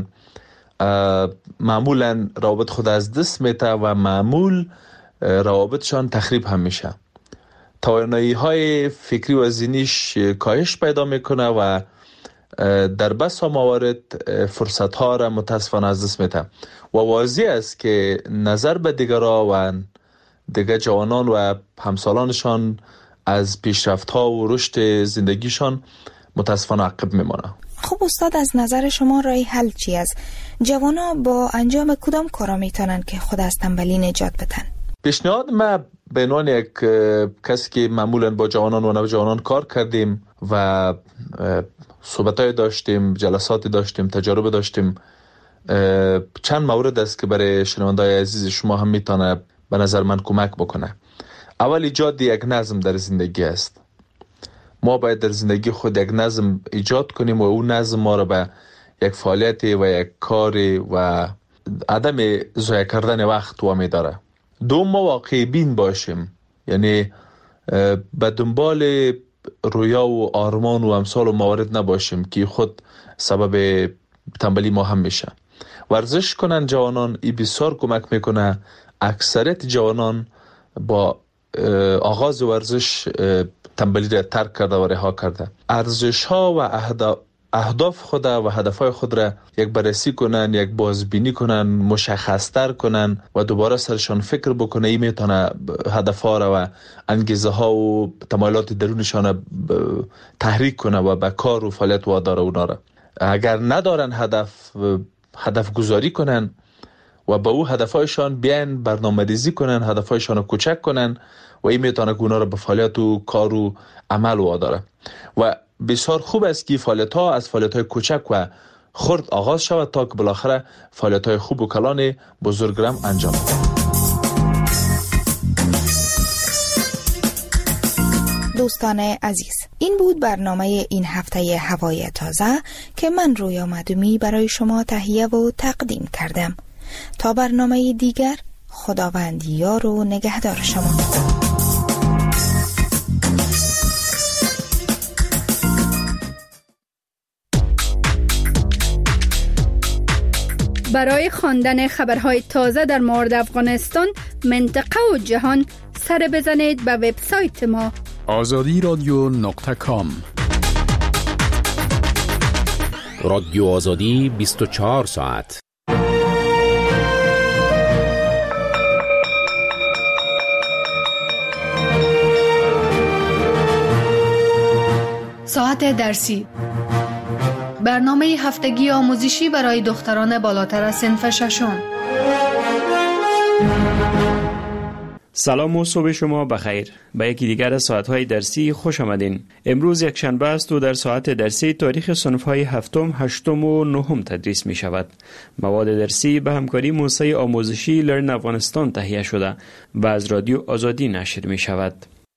معمولا روابط خود از دست میته و معمول روابطشان تخریب هم میشه، توانایی های فکری و ذهنیش کاهش پیدا میکنه و در بسا موارد فرصت ها را متاسفانه از دست میده و واضح است که نظر به دیگران و دیگر جوانان و همسالانشان از پیشرفت ها و رشد زندگیشان متاسفانه عقب میمانه. خب استاد، از نظر شما راه حل چی است؟ جوانا با انجام کدام کارا میتونن که خود از تنبلی نجات بدن؟ پیشنهاد ما به عنوان یک کسی که معمولا با جوانان و نوجوانان کار کردیم و صحبت‌های داشتیم، جلساتی داشتیم، تجارب داشتیم، چند مورد است که برای شنونده‌های عزیز شما هم میتونه به نظر من کمک بکنه. اول ایجاد یک نظم در زندگی است. ما باید در زندگی خود یک نظم ایجاد کنیم و اون نظم ما را به یک فعالیت و یک کار و عدم ضایع کردن وقت وامی داره. دوم، ما واقعی بین باشیم، یعنی به دنبال رویا و آرمان و امثال و موارد نباشیم که خود سبب تنبلی ما هم میشه. ورزش کنن جوانان، این بسیار کمک میکنه. اکثریت جوانان با آغاز ورزش تنبلی را ترک کرده و رها کرده. ارزش ها و اهداف خود و هدف های خود را یک بررسی کنن، یک بازبینی کنن، مشخص‌تر کنن و دوباره سرشان فکر بکنه. این میتونه هدف ها را و انگیزه ها و تمایلات درونشان تحریک کنه و به کار و فعالیت واداره اونا را. اگر ندارن هدف، هدف گذاری کنن و با او هدفهایشان بیان برنامه‌ریزی کنن، هدفهایشان رو کوچک کنن و این میتونه اونا را به فعالیت و کار و عمل واداره. و بسیار خوب است که فعالیت ها از فعالیت های کوچک و خرد آغاز شود تا که بالاخره فعالیت های خوب و کلان بزرگ را انجام دهد. دوستان عزیز، این بود برنامه این هفته هوای تازه که من رویا مدومی برای شما تهیه و تقدیم کردم. تا برنامه دیگر، خداوند یار و نگهدار شما. برای خواندن خبرهای تازه در مورد افغانستان، منطقه و جهان، سر بزنید به وبسایت ما آزادی رادیو نقطه کام. رادیو آزادی بیست و چهار ساعت. ساعت درسی، برنامه هفتگی آموزشی برای دختران بالاتر از صنف ششم. سلام و صبح شما بخیر. به یکی دیگر از ساعت‌های درسی خوش آمدین. امروز یک شنبه است و در ساعت درسی تاریخ صنف‌های هفتم، هشتم و نهم تدریس می شود. مواد درسی به همکاری موسسه آموزشی لرن افغانستان تهیه شده و از رادیو آزادی نشر می شود.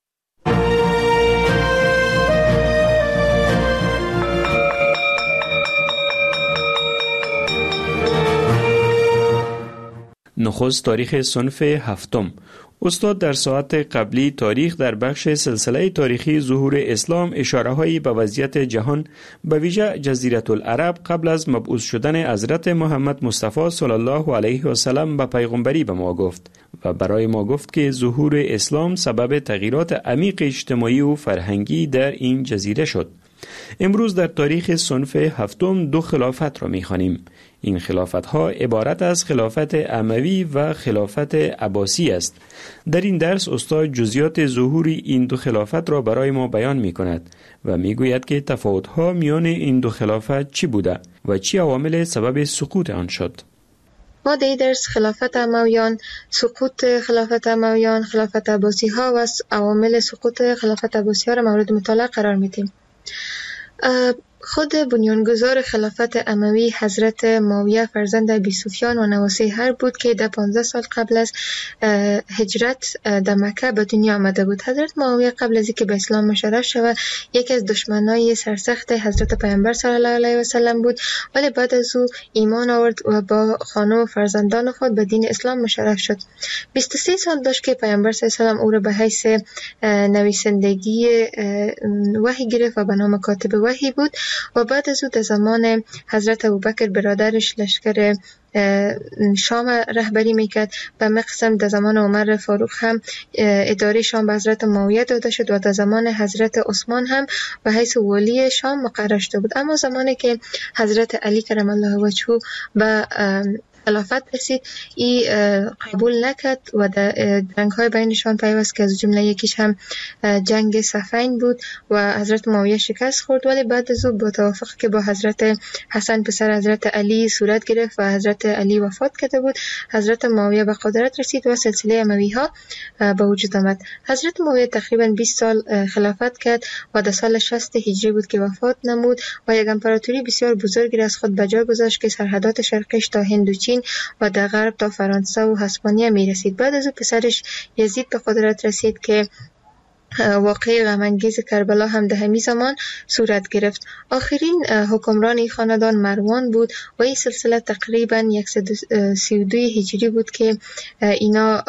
نخست تاریخ صنف هفتم. استاد در ساعت قبلی تاریخ در بخش سلسله تاریخی ظهور اسلام اشاره‌هایی به وضعیت جهان به ویژه جزیره العرب قبل از مبعوث شدن حضرت محمد مصطفی صلی الله علیه و سلم به پیغمبری به ما گفت و برای ما گفت که ظهور اسلام سبب تغییرات عمیق اجتماعی و فرهنگی در این جزیره شد. امروز در تاریخ صنف هفتم دو خلافت را می‌خوانیم. این خلافت‌ها عبارت از خلافت اموی و خلافت عباسی است. در این درس استاد جزئیات ظهور این دو خلافت را برای ما بیان می‌کند و می‌گوید که تفاوت‌ها میان این دو خلافت چی بوده و چی عوامل سبب سقوط آن شد. ما در درس خلافت امویان، سقوط خلافت امویان، خلافت عباسی ها و عوامل سقوط خلافت عباسی ها را مورد مطالعه قرار میدیم. خود بنیانگذار خلافت اموی حضرت معاویه فرزند ابی سفیان و نواسی هر بود که در پانزده سال قبل از هجرت در مکه به دنیا آمده بود. حضرت معاویه قبل از اینکه به اسلام مشرف شود یکی از دشمنای سرسخت حضرت پیامبر صلی الله علیه و سلم بود، ولی بعد از او ایمان آورد و با خانه و فرزندان خود به دین اسلام مشرف شد. بیست و سه سال داشت که پیامبر صلی الله علیه و سلم او را به حیث نویسندگی وحی گرفت و به نام کاتب وحی بود و بعد از او در زمان حضرت ابوبکر برادرش لشکر شام رهبری میکرد. به مقسم در زمان عمر فاروق هم اداره شام به حضرت معاویه داده شد و در زمان حضرت عثمان هم به حیث والی شام مقرر شده بود. اما زمانی که حضرت علی کرم الله وجهه به خلافت رسید، ای قبول نکرد و در جنگ های بینشان پیوست که از جمله یکیش هم جنگ صفین بود و حضرت معاویه شکست خورد، ولی بعد از او با توافق که با حضرت حسن پسر حضرت علی صورت گرفت و حضرت علی وفات کرده بود، حضرت معاویه به قدرت رسید و سلسله اموی ها به وجود آمد. حضرت معاویه تقریبا بیست سال خلافت کرد و در سال شصت هجری بود که وفات نمود و یک امپراتوری بسیار بزرگی را از خود به جا گذاشت که سرحدات شرقش تا هند و چین و در غرب تا فرانسه و هسپانیا می رسید. بعد از او پسرش یزید به قدرت رسید که واقعی غم‌انگیز کربلا هم در همین زمان صورت گرفت. آخرین حکمران این خاندان مروان بود و این سلسله تقریبا صد و سی و دو هجری بود که اینا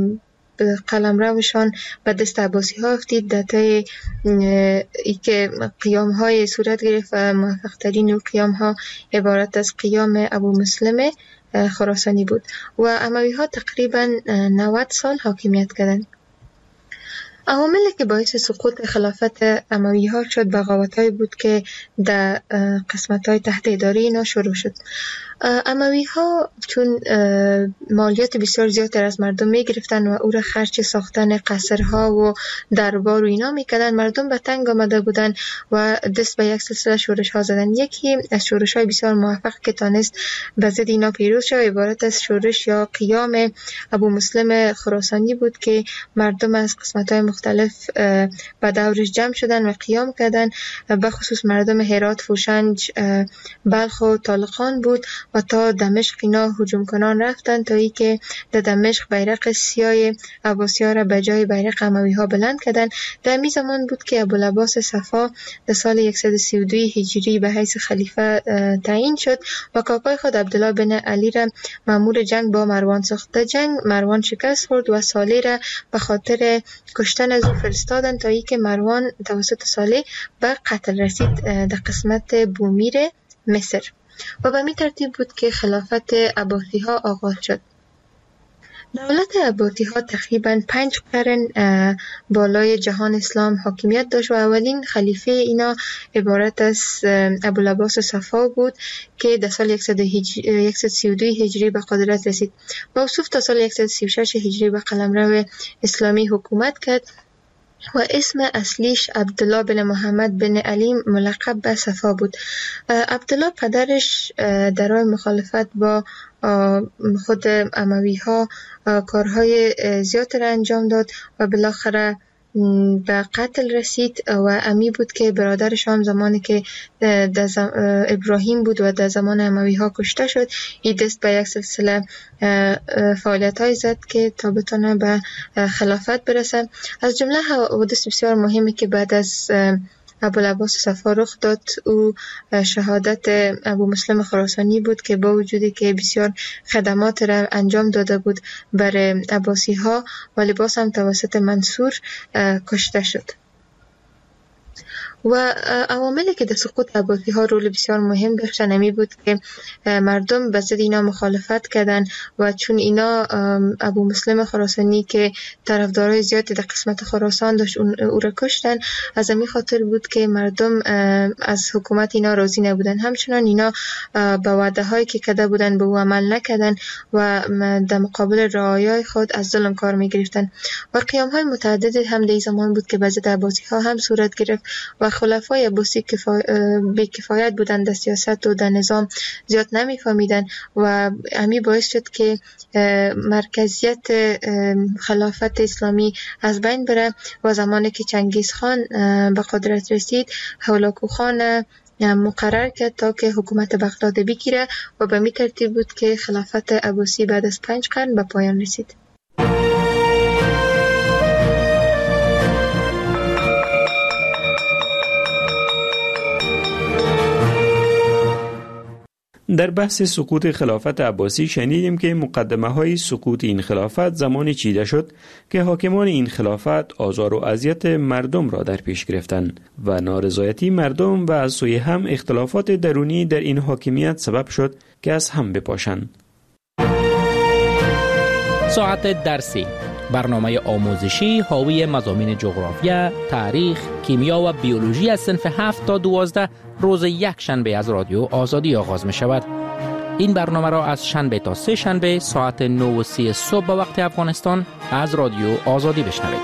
قلمروشان به دست عباسی ها افتید. در طی ای که قیام های صورت گرفت و موفق ترین قیام ها عبارت از قیام ابو مسلم خراسانی بود و اموی ها تقریبا نود سال حاکمیت کردند. عواملی که باعث سقوط خلافت اموی ها شد بغاوت های بود که در قسمت های تحت اداره اینا شروع شد. اموی ها چون مالیات بسیار زیاد از مردم می گرفتن و او را خرج ساختن قصرها و دربار و اینا می کردن، مردم به تنگ آمده بودن و دست به یک سلسله شورش ها زدن. یکی از شورش های بسیار موفق که تانست به ضد اینا پیروز شد عبارت از شورش یا قیام ابو مسلم خراسانی بود که مردم از قسمت های مختلف به دورش جمع شدن و قیام کردن، به خصوص مردم هرات، فوشنج، بلخ و طالقان بود و تا دمشق اینا هجوم کنان رفتن تا ای که در دمشق بیرق سیاه عباسی‌ها را به جای بیرق اموی‌ها بلند کردن. در می زمان بود که ابوالعباس صفا در سال صد و سی و دو هجری به حیث خلیفه تعیین شد و کاکای خود عبدالله بن علی را مأمور جنگ با مروان ساخت. در جنگ مروان شکست خورد و صالح را به خاطر کشتن از او فرستادند تا ای که مروان توسط صالح به قتل رسید در قسمت بومیر مصر و به می ترتیب بود که خلافت عباسی ها آغاز شد. دولت عباسی ها تقریبا پنج قرن بالای جهان اسلام حاکمیت داشت و اولین خلیفه اینا عبارت از ابوالعباس صفا بود که در سال صد و سی و دو هجری به قدرت رسید. موصوف تا سال صد و سی و شش هجری به قلمرو اسلامی حکومت کرد و اسم اصلیش عبدالله بن محمد بن علی ملقب به صفا بود. عبدالله پدرش در راه مخالفت با خود اموی ها کارهای زیاد را انجام داد و بالاخره به قتل رسید و امی بود که برادرش هم زمانی که در زم... ابراهیم بود و در زمان اموی ها کشته شد، این دست به یک سلسله فعالیت های زد که تا بتونه به خلافت برسه. از جمله حوادث بسیار مهمی که بعد از ابوالعباس صفا رخ داد او شهادت ابو مسلم خراسانی بود که با وجودی که بسیار خدمات را انجام داده بود بر عباسی ها ولی باز هم توسط منصور کشته شد. و عواملی که در سقوط عباسی ها رول بسیار مهم داشتن امی بود که مردم به ضد اینا مخالفت کردن و چون اینا ابو مسلم خراسانی که طرفدارای زیادی در قسمت خراسان داشت او را کشتن. از همین خاطر بود که مردم از حکومت اینا راضی نبودن. همچنان اینا به وعده هایی که کرده بودن به او عمل نکردن و در مقابل رعایای خود از ظلم کار می گرفتن. و قیام های متعدد هم در زمان بود که به ضد عباسی ها هم صورت گرفت و خلفای عباسی کفا... به کفایت بودن در سیاست و در نظام زیاد نمیفهمیدن و همین باعث شد که مرکزیت خلافت اسلامی از بین بره و زمانی که چنگیز خان به قدرت رسید هولاکو خان مقرر کرد تا که حکومت بغداد بگیره و به می ترتیب بود که خلافت عباسی بعد از پنج قرن به پایان رسید. در بحث سقوط خلافت عباسی شنیدیم که مقدمه های سقوط این خلافت زمانی چیده شد که حاکمان این خلافت آزار و اذیت مردم را در پیش گرفتند و نارضایتی مردم و از سوی هم اختلافات درونی در این حاکمیت سبب شد که از هم بپاشند. ساعت درسی، برنامه آموزشی حاوی مضامین جغرافیا، تاریخ، کیمیا و بیولوژی از صنف هفت تا دوازده روز یک شنبه از رادیو آزادی آغاز می شود. این برنامه را از شنبه تا سه شنبه ساعت نه و سی صبح به وقت افغانستان از رادیو آزادی بشنوید.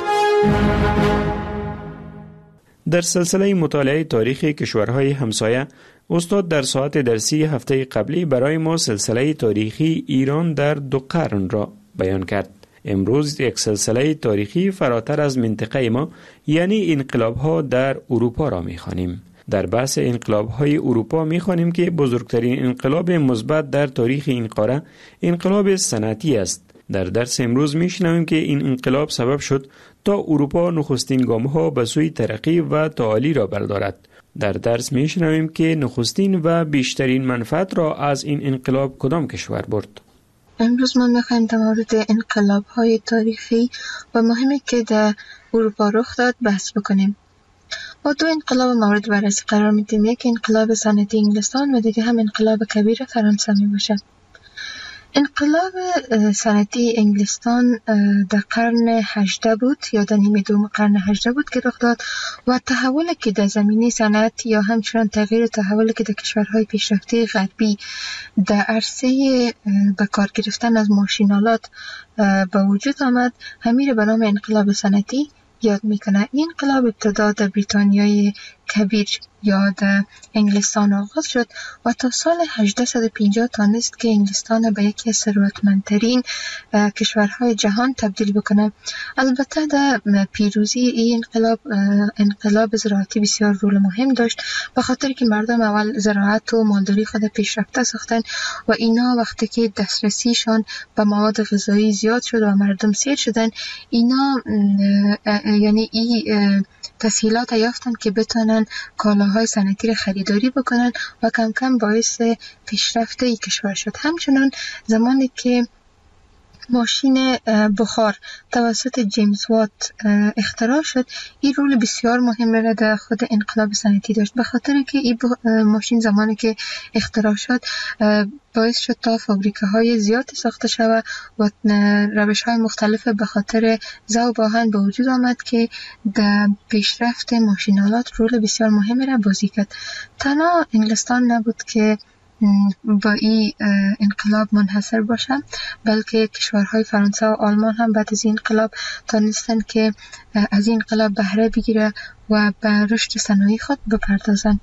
در سلسله مطالعه تاریخ کشورهای همسایه، استاد در ساعت درسی هفته قبلی برای ما سلسله تاریخی ایران در دو قرن را بیان کرد. امروز یک سلسله تاریخی فراتر از منطقه ما یعنی انقلاب‌ها در اروپا را می‌خوانیم. در بحث انقلاب‌های اروپا می‌خوانیم که بزرگترین انقلاب مثبت در تاریخ این قاره انقلاب صنعتی است. در درس امروز می‌شنویم که این انقلاب سبب شد تا اروپا نخستین گام‌ها به سوی ترقی و تعالی را بردارد. در درس می‌شنویم که نخستین و بیشترین منفعت را از این انقلاب کدام کشور برد. امروز ما میخوایم در مورد انقلاب‌های تاریخی و مهمی که در اروپا رخ داد بحث بکنیم. ما دو انقلاب مورد بررسی قرار میدیم، یک انقلاب صنعتی انگلستان و دیگه هم انقلاب کبیر فرانسه می باشه. انقلاب صنعتی انگلستان در قرن هجدهم بود یا در نیمه دوم قرن هجدهم بود که رخ داد و تحولی که در زمینه صنعت یا همچنان تغییر تحولی که در کشورهای پیشرفته غربی در عرصه به کار گرفتن از ماشینالات به وجود آمد همین به نام انقلاب صنعتی یاد میکنه. این انقلاب ابتدا در بریتانیای کبیر یا در انگلستان آغاز شد و تا سال هجده و پنجاه تانست که انگلستان به یکی از ثروتمندترین کشورهای جهان تبدیل بکنه. البته در پیروزی این انقلاب انقلاب زراعتی بسیار رول مهم داشت، به خاطر که مردم اول زراعت و مالداری خود پیشرفته ساختن و اینا وقتی که دسترسیشان به مواد غذایی زیاد شد و مردم سیر شدن، اینا یعنی این تسهیلات یافتن که بتونن کالاهای صنعتی را خریداری بکنن و کم کم باعث پیشرفت این کشور شد. همچنان زمانی که ماشین بخار توسط جیمز وات اختراع شد، این رول بسیار مهم را در خود انقلاب صنعتی داشت، به خاطر که این ماشین زمانی که اختراع شد باعث شد تا فابریکه های زیادی ساخته شود و روش های مختلف به خاطر ذوب آهن به وجود آمد که در پیشرفت ماشینالات رول بسیار مهمی را بازی کرد. تنها انگلستان نبود که با این انقلاب منحصر باشم، بلکه کشورهای فرانسه و آلمان هم بعد از این انقلاب تانستن که از این انقلاب بهره بگیره و به رشد صنایع خود بپردازن.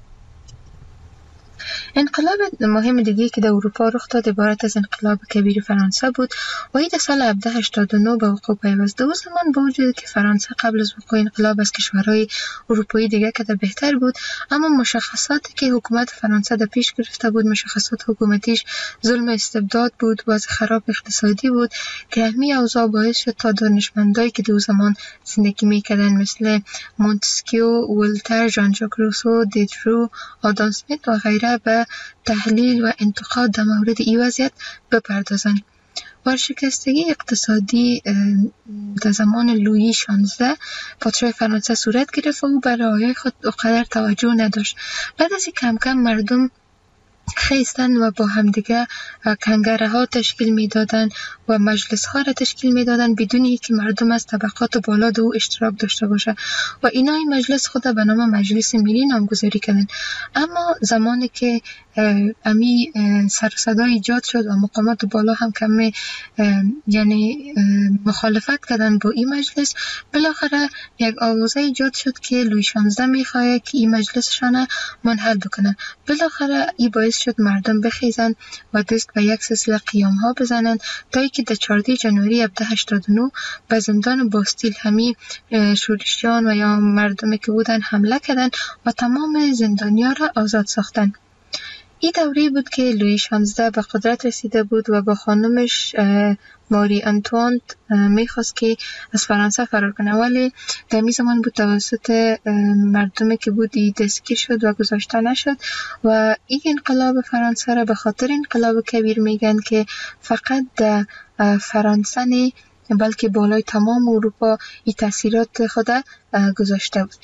انقلاب مهم دیگه که در اروپا رخ داد عبارت از انقلاب کبیر فرانسه بود و این در سال هفده هشتاد و نه به وقوع پیوست. او زمان با وجود که فرانسه قبل از وقوع انقلاب از کشورهای اروپایی دیگه که بهتر بود، اما مشخصاتی که حکومت فرانسه در پیش گرفته بود، مشخصات حکومتیش ظلم استبداد بود، وضع خراب اقتصادی بود که همین اوضاع باعث شد تا دانشمندایی که در زمان زندگی میکردن مثل مونتسکیو، ولتر، ژان ژاک روسو، دیدرو، آدام اسمیت و غیره به تحلیل و انتقاد در مورد این وضعیت بپردازند. ورشکستگی اقتصادی در زمان لویی شانزده پادشاه فرانسه صورت گرفت و او به رعایای خود اونقدر توجه نداشت. بعد از این کم کم مردم خیستن و با همدیگه کنگره ها تشکیل میدادن و مجلس ها را تشکیل میدادن بدون اینکه مردم از طبقات بالا دو اشتراک داشته باشه و اینا این مجلس خود به نام مجلس ملی نامگذاری کردن. اما زمانی که امی سر صدا ایجاد شد و مقامات بالا هم کمی یعنی مخالفت کردن با این مجلس، بالاخره یک آوازه ایجاد شد که لویی شانزده میخواد که این مجلسشان منحل بکنه. بالاخره این باعث شد مردم بخیزن و دست به یک سلسله قیام ها بزنن تا اینکه در چهاردهم ژانویه هزار و هفتصد و هشتاد و نه به زندان باستیل همی شورشیان و یا مردمی که بودن حمله کردن و تمام زندانیان را آزاد ساختن. این دوره بود که لویی شانزده به قدرت رسیده بود و با خانمش ماری انتوانت میخواست که از فرانسه فرار کنه، ولی در می زمان بود توسط مردمی که بودی دستگیر شد و گذاشته نشد و این انقلاب فرانسه را به خاطر انقلاب کبیر میگن که فقط در فرانسه نه بلکه بالای تمام اروپا این تاثیرات خود گذاشته بود.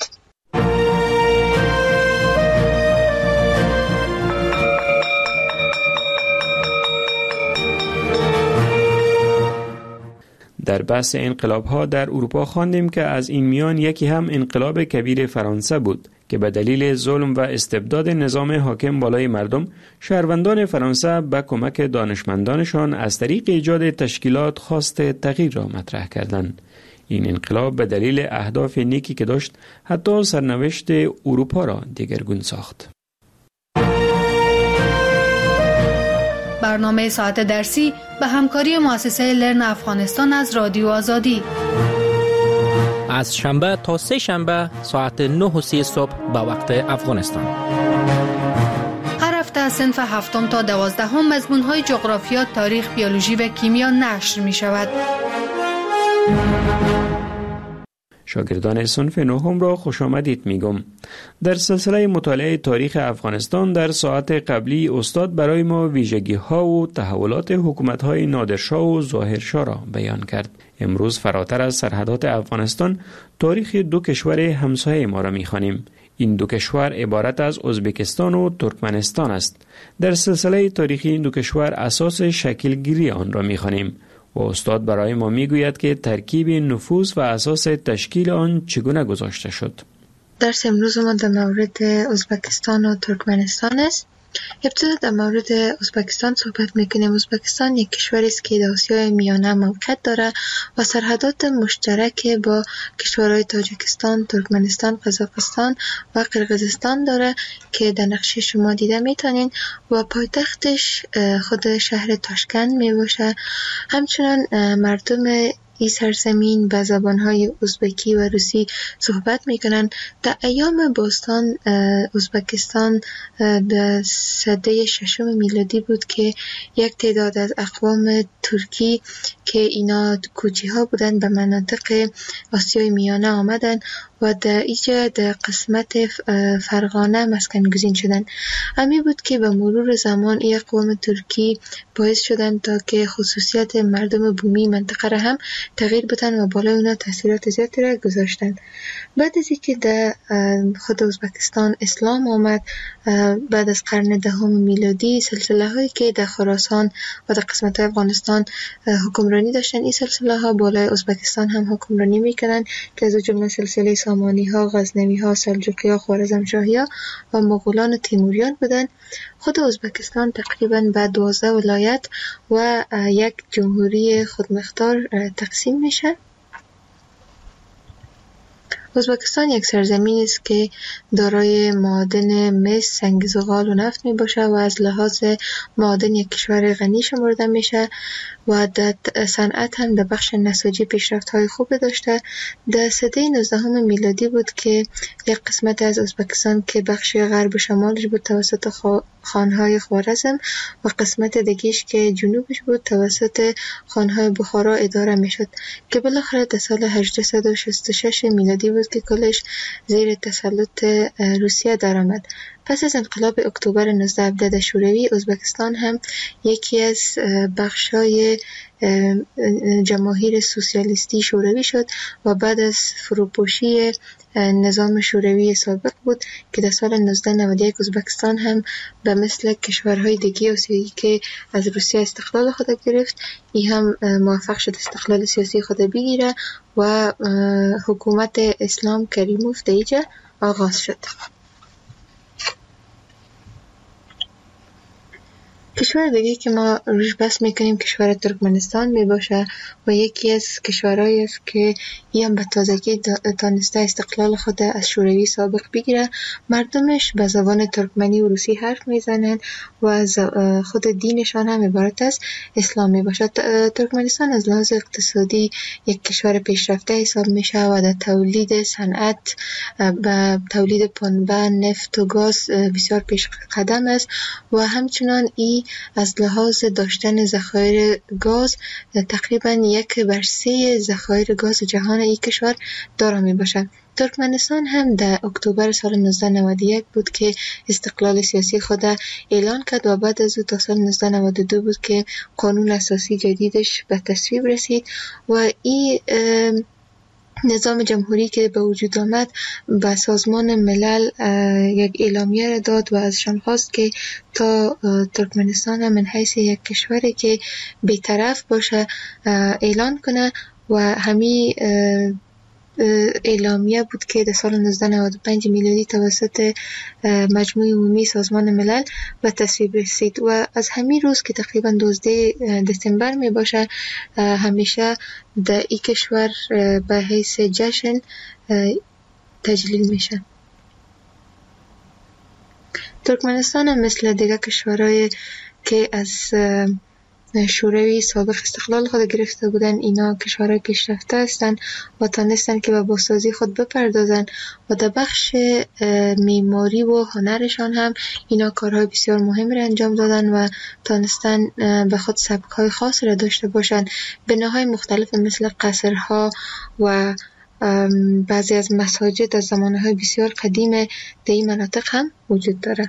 در بحث انقلاب ها در اروپا خواندیم که از این میان یکی هم انقلاب کبیر فرانسه بود که به دلیل ظلم و استبداد نظام حاکم بالای مردم، شهروندان فرانسه به کمک دانشمندانشان از طریق ایجاد تشکیلات خواست تغییر را مطرح کردند. این انقلاب به دلیل اهداف نیکی که داشت حتی سرنوشت اروپا را دیگرگون ساخت. برنامه ساعت درسی به همکاری مؤسسه لرن افغانستان از رادیو آزادی از شنبه تا سه شنبه ساعت نه و سی صبح به وقت افغانستان. هر هفته از صنف هفتم تا دوازدهم مضمون‌های جغرافیا، تاریخ، بیولوژی و کیمیا نشر می شود. شاگردان صنف نهم را خوش آمدید میگم. در سلسله مطالعه تاریخ افغانستان در ساعت قبلی استاد برای ما ویژگی ها و تحولات حکومت های نادرشاه و ظاهرشاه را بیان کرد. امروز فراتر از سرحدات افغانستان تاریخ دو کشور همسایه ما را میخوانیم. این دو کشور عبارت از ازبکستان و ترکمنستان است. در سلسله تاریخی این دو کشور اساس شکلگیری آن را میخوانیم و استاد برای ما میگوید که ترکیب نفوذ و اساس تشکیل آن چگونه گذاشته شد. درس امروز ما در مورد ازبکستان و ترکمنستان است ابتدا در مورد ازبکستان صحبت میکنیم. ازبکستان یک کشوری است که در آسیای میانه موقعیت داره و سرحدات مشترک با کشورهای تاجیکستان، ترکمنستان، قزاقستان و قرقیزستان داره که در نقشه شما دیده میتونین و پایتختش خود شهر تاشکند میباشه. همچنان مردم این سرزمین به زبانهای ازبکی و روسی صحبت میکنن. در ایام باستان ازبکستان در سده ششم میلادی بود که یک تعداد از اقوام ترکی که اینا کوچی ها بودن به مناطق آسیای میانه آمدن و در اینجا در قسمت فرغانه مسکن گزین شدن. همین بود که به مرور زمان این قوم ترکی باعث شدن تا که خصوصیت مردم بومی منطقه را هم تغییر بدن و بالای اونا تاثیرات زیادی را گذاشتن. بعد از اینکه در خود ازبکستان اسلام آمد بعد از قرن دهم میلادی، سلسله هایی که در خراسان و در قسمت افغانستان حکمرانی داشتن این سلسله ها بالای ازبکستان هم حکمرانی میکنن که از جمله سلسله سامانی ها، غزنوی ها، سلجوقی ها، خوارزمشاهی ها و مغولان و تیموریان بودن. خود ازبکستان تقریبا به دوازده ولایت و یک جمهوری خودمختار تقسیم میشه. ازبکستان یک سرزمین است که دارای معادن مس، سنگ زغال و نفت می باشه و از لحاظ معادن یک کشور غنی شمرده میشه و در صنعت هم در بخش نساجی پیشرفت های خوب داشته. در سده نوزدهم میلادی بود که یک قسمت از ازبکستان که بخش غرب و شمالش بود توسط خانهای خوارزم و قسمت دیگه‌اش که جنوبش بود توسط خانهای بخارا اداره میشد که بالاخره در سال هجده و شصت و شش میلادی بود که کلش زیر تسلط روسیه درآمد. پس از انقلاب اکتبر نوزده هفده شوروی، ازبکستان هم یکی از بخشای جماهیر سوسیالیستی شوروی شد و بعد از فروپاشی نظام شوروی سابق بود که در سال نوزده نود و یک ازبکستان هم به مثل کشورهای دیگه آسیایی که از روسیه استقلال خود گرفت، این هم موفق شد استقلال سیاسی خود بگیره و حکومت اسلام کریموف در اینجا آغاز شد. کشور دیگه که ما روش بحث میکنیم کشور ترکمنستان می باشه و یکی از کشورهایی است که این به تازگی تانسته استقلال خود از شوروی سابق بگیره. مردمش به زبان ترکمنی و روسی حرف میزنن و از خود دینشان هم عبارت از اسلام می باشه. ترکمنستان از لحاظ اقتصادی یک کشور پیشرفته حساب میشه و در تولید صنعت و تولید پنبه، نفت و گاز بسیار پیش قدم است و همچنان این از لحاظ داشتن ذخایر گاز تقریبا یک بر سه ذخایر گاز جهان این کشور دارا می باشد. ترکمنستان هم در اکتبر سال نوزده نود و یک بود که استقلال سیاسی خود اعلان کرد و بعد از او تا سال نوزده نود و دو بود که قانون اساسی جدیدش به تصویب رسید و این نظام جمهوری که به وجود آمد به سازمان ملل یک اعلامیه را داد و ازشان خواست که تا ترکمنستان هم من حیث یک کشوری که بی‌طرف باشه اعلان کنه و همین اعلامیه بود که در سال نوزده نود و پنج میلادی توسط مجموع عمومی سازمان ملل به تصویب رسید و از همین روز که تقریبا دوازده دسامبر می باشه همیشه در این کشور به حیث جشن تجلیل میشه. ترکمنستان هم مثل دیگر کشورهای که از شوروی سابق استقلال خود گرفته بودن، اینا کشورهای پیشرفته هستند و تانستن که به بازسازی خود بپردازن و در بخش معماری و هنرشان هم اینا کارهای بسیار مهم را انجام دادن و تانستن به خود سبک‌های خاص را داشته باشن. بناهای مختلف مثل قصرها و بعضی از مساجد از زمانهای بسیار قدیم در این مناطق هم وجود داره.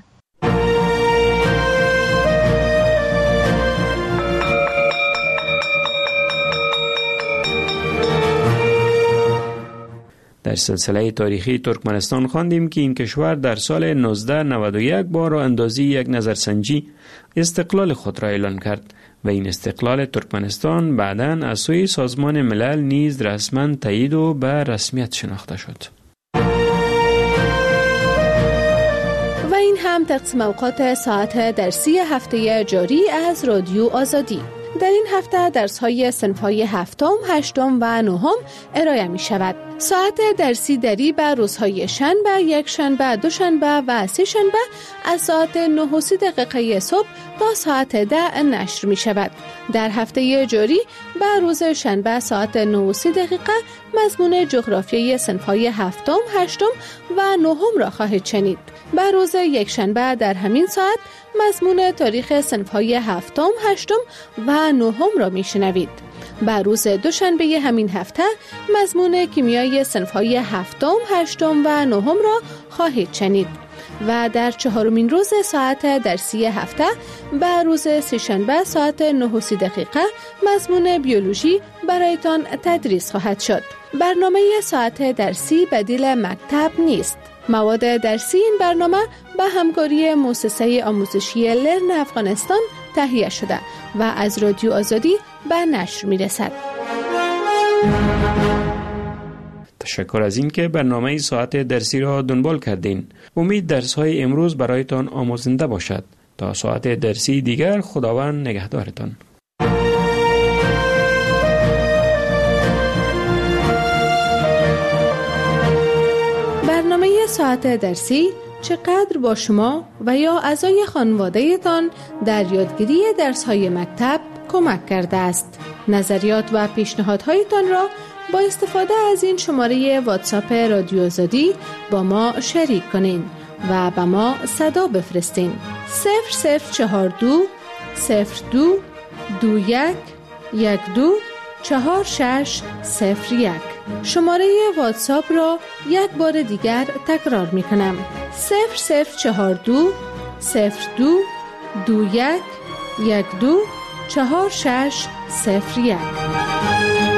در سلسله تاریخی ترکمنستان خواندیم که این کشور در سال نوزده نود و یک با راه اندازی یک نظرسنجی استقلال خود را اعلان کرد و این استقلال ترکمنستان بعداً از سوی سازمان ملل نیز رسما تایید و به رسمیت شناخته شد. و این هم تقسیم اوقات ساعت درسی هفته جاری از رادیو آزادی. در این هفته درس‌های صنف‌های هفتم، هشتم و نهم ارائه می شود. ساعت درسی دری به روزهای شنبه، یک شنبه، دو شنبه و سه شنبه از ساعت نه و سی دقیقه صبح تا ساعت ده نشر می شود. در هفته جاری به روز شنبه ساعت نه و سی دقیقه مضمون جغرافیای صنف‌های هفتم، هشتم و نهم را خواهید شنید. به روز یک شنبه در همین ساعت مضمون تاریخ صنف‌های هفتم، هشتم و نهم را میشنوید. به روز دوشنبه همین هفته مضمون کیمیای صنف‌های هفتم، هشتم و نهم را خواهید شنید. و در چهارمین روز ساعت درسی هفته به روز سه‌شنبه ساعت نه و سی دقیقه مضمون بیولوژی برایتان تدریس خواهد شد. برنامه ساعت درسی بدیل مکتب نیست. مواد درسی این برنامه به همکاری مؤسسه آموزشی لرن افغانستان تهیه شده و از رادیو آزادی به نشر می رسد. تشکر از این که برنامه ساعت درسی را دنبال کردین. امید درس های امروز برایتان آموزنده باشد. تا ساعت درسی دیگر خداوند نگهدارتان. برنامه ساعت درسی چقدر با شما و یا اعضای خانواده تان در یادگیری درس‌های مکتب کمک کرده است. نظریات و پیشنهادهایتان را با استفاده از این شماره واتساپ رادیو آزادی با ما شریک کنین و به ما صدا بفرستین. صفر صفر چهار دو صفر دو دو یک یک دو چهار شش صفر یک. شماره واتساپ را یک بار دیگر تکرار می کنم. صفر صفر چهار دو صفر دو دو یک یک دو چهار شش صفر یک.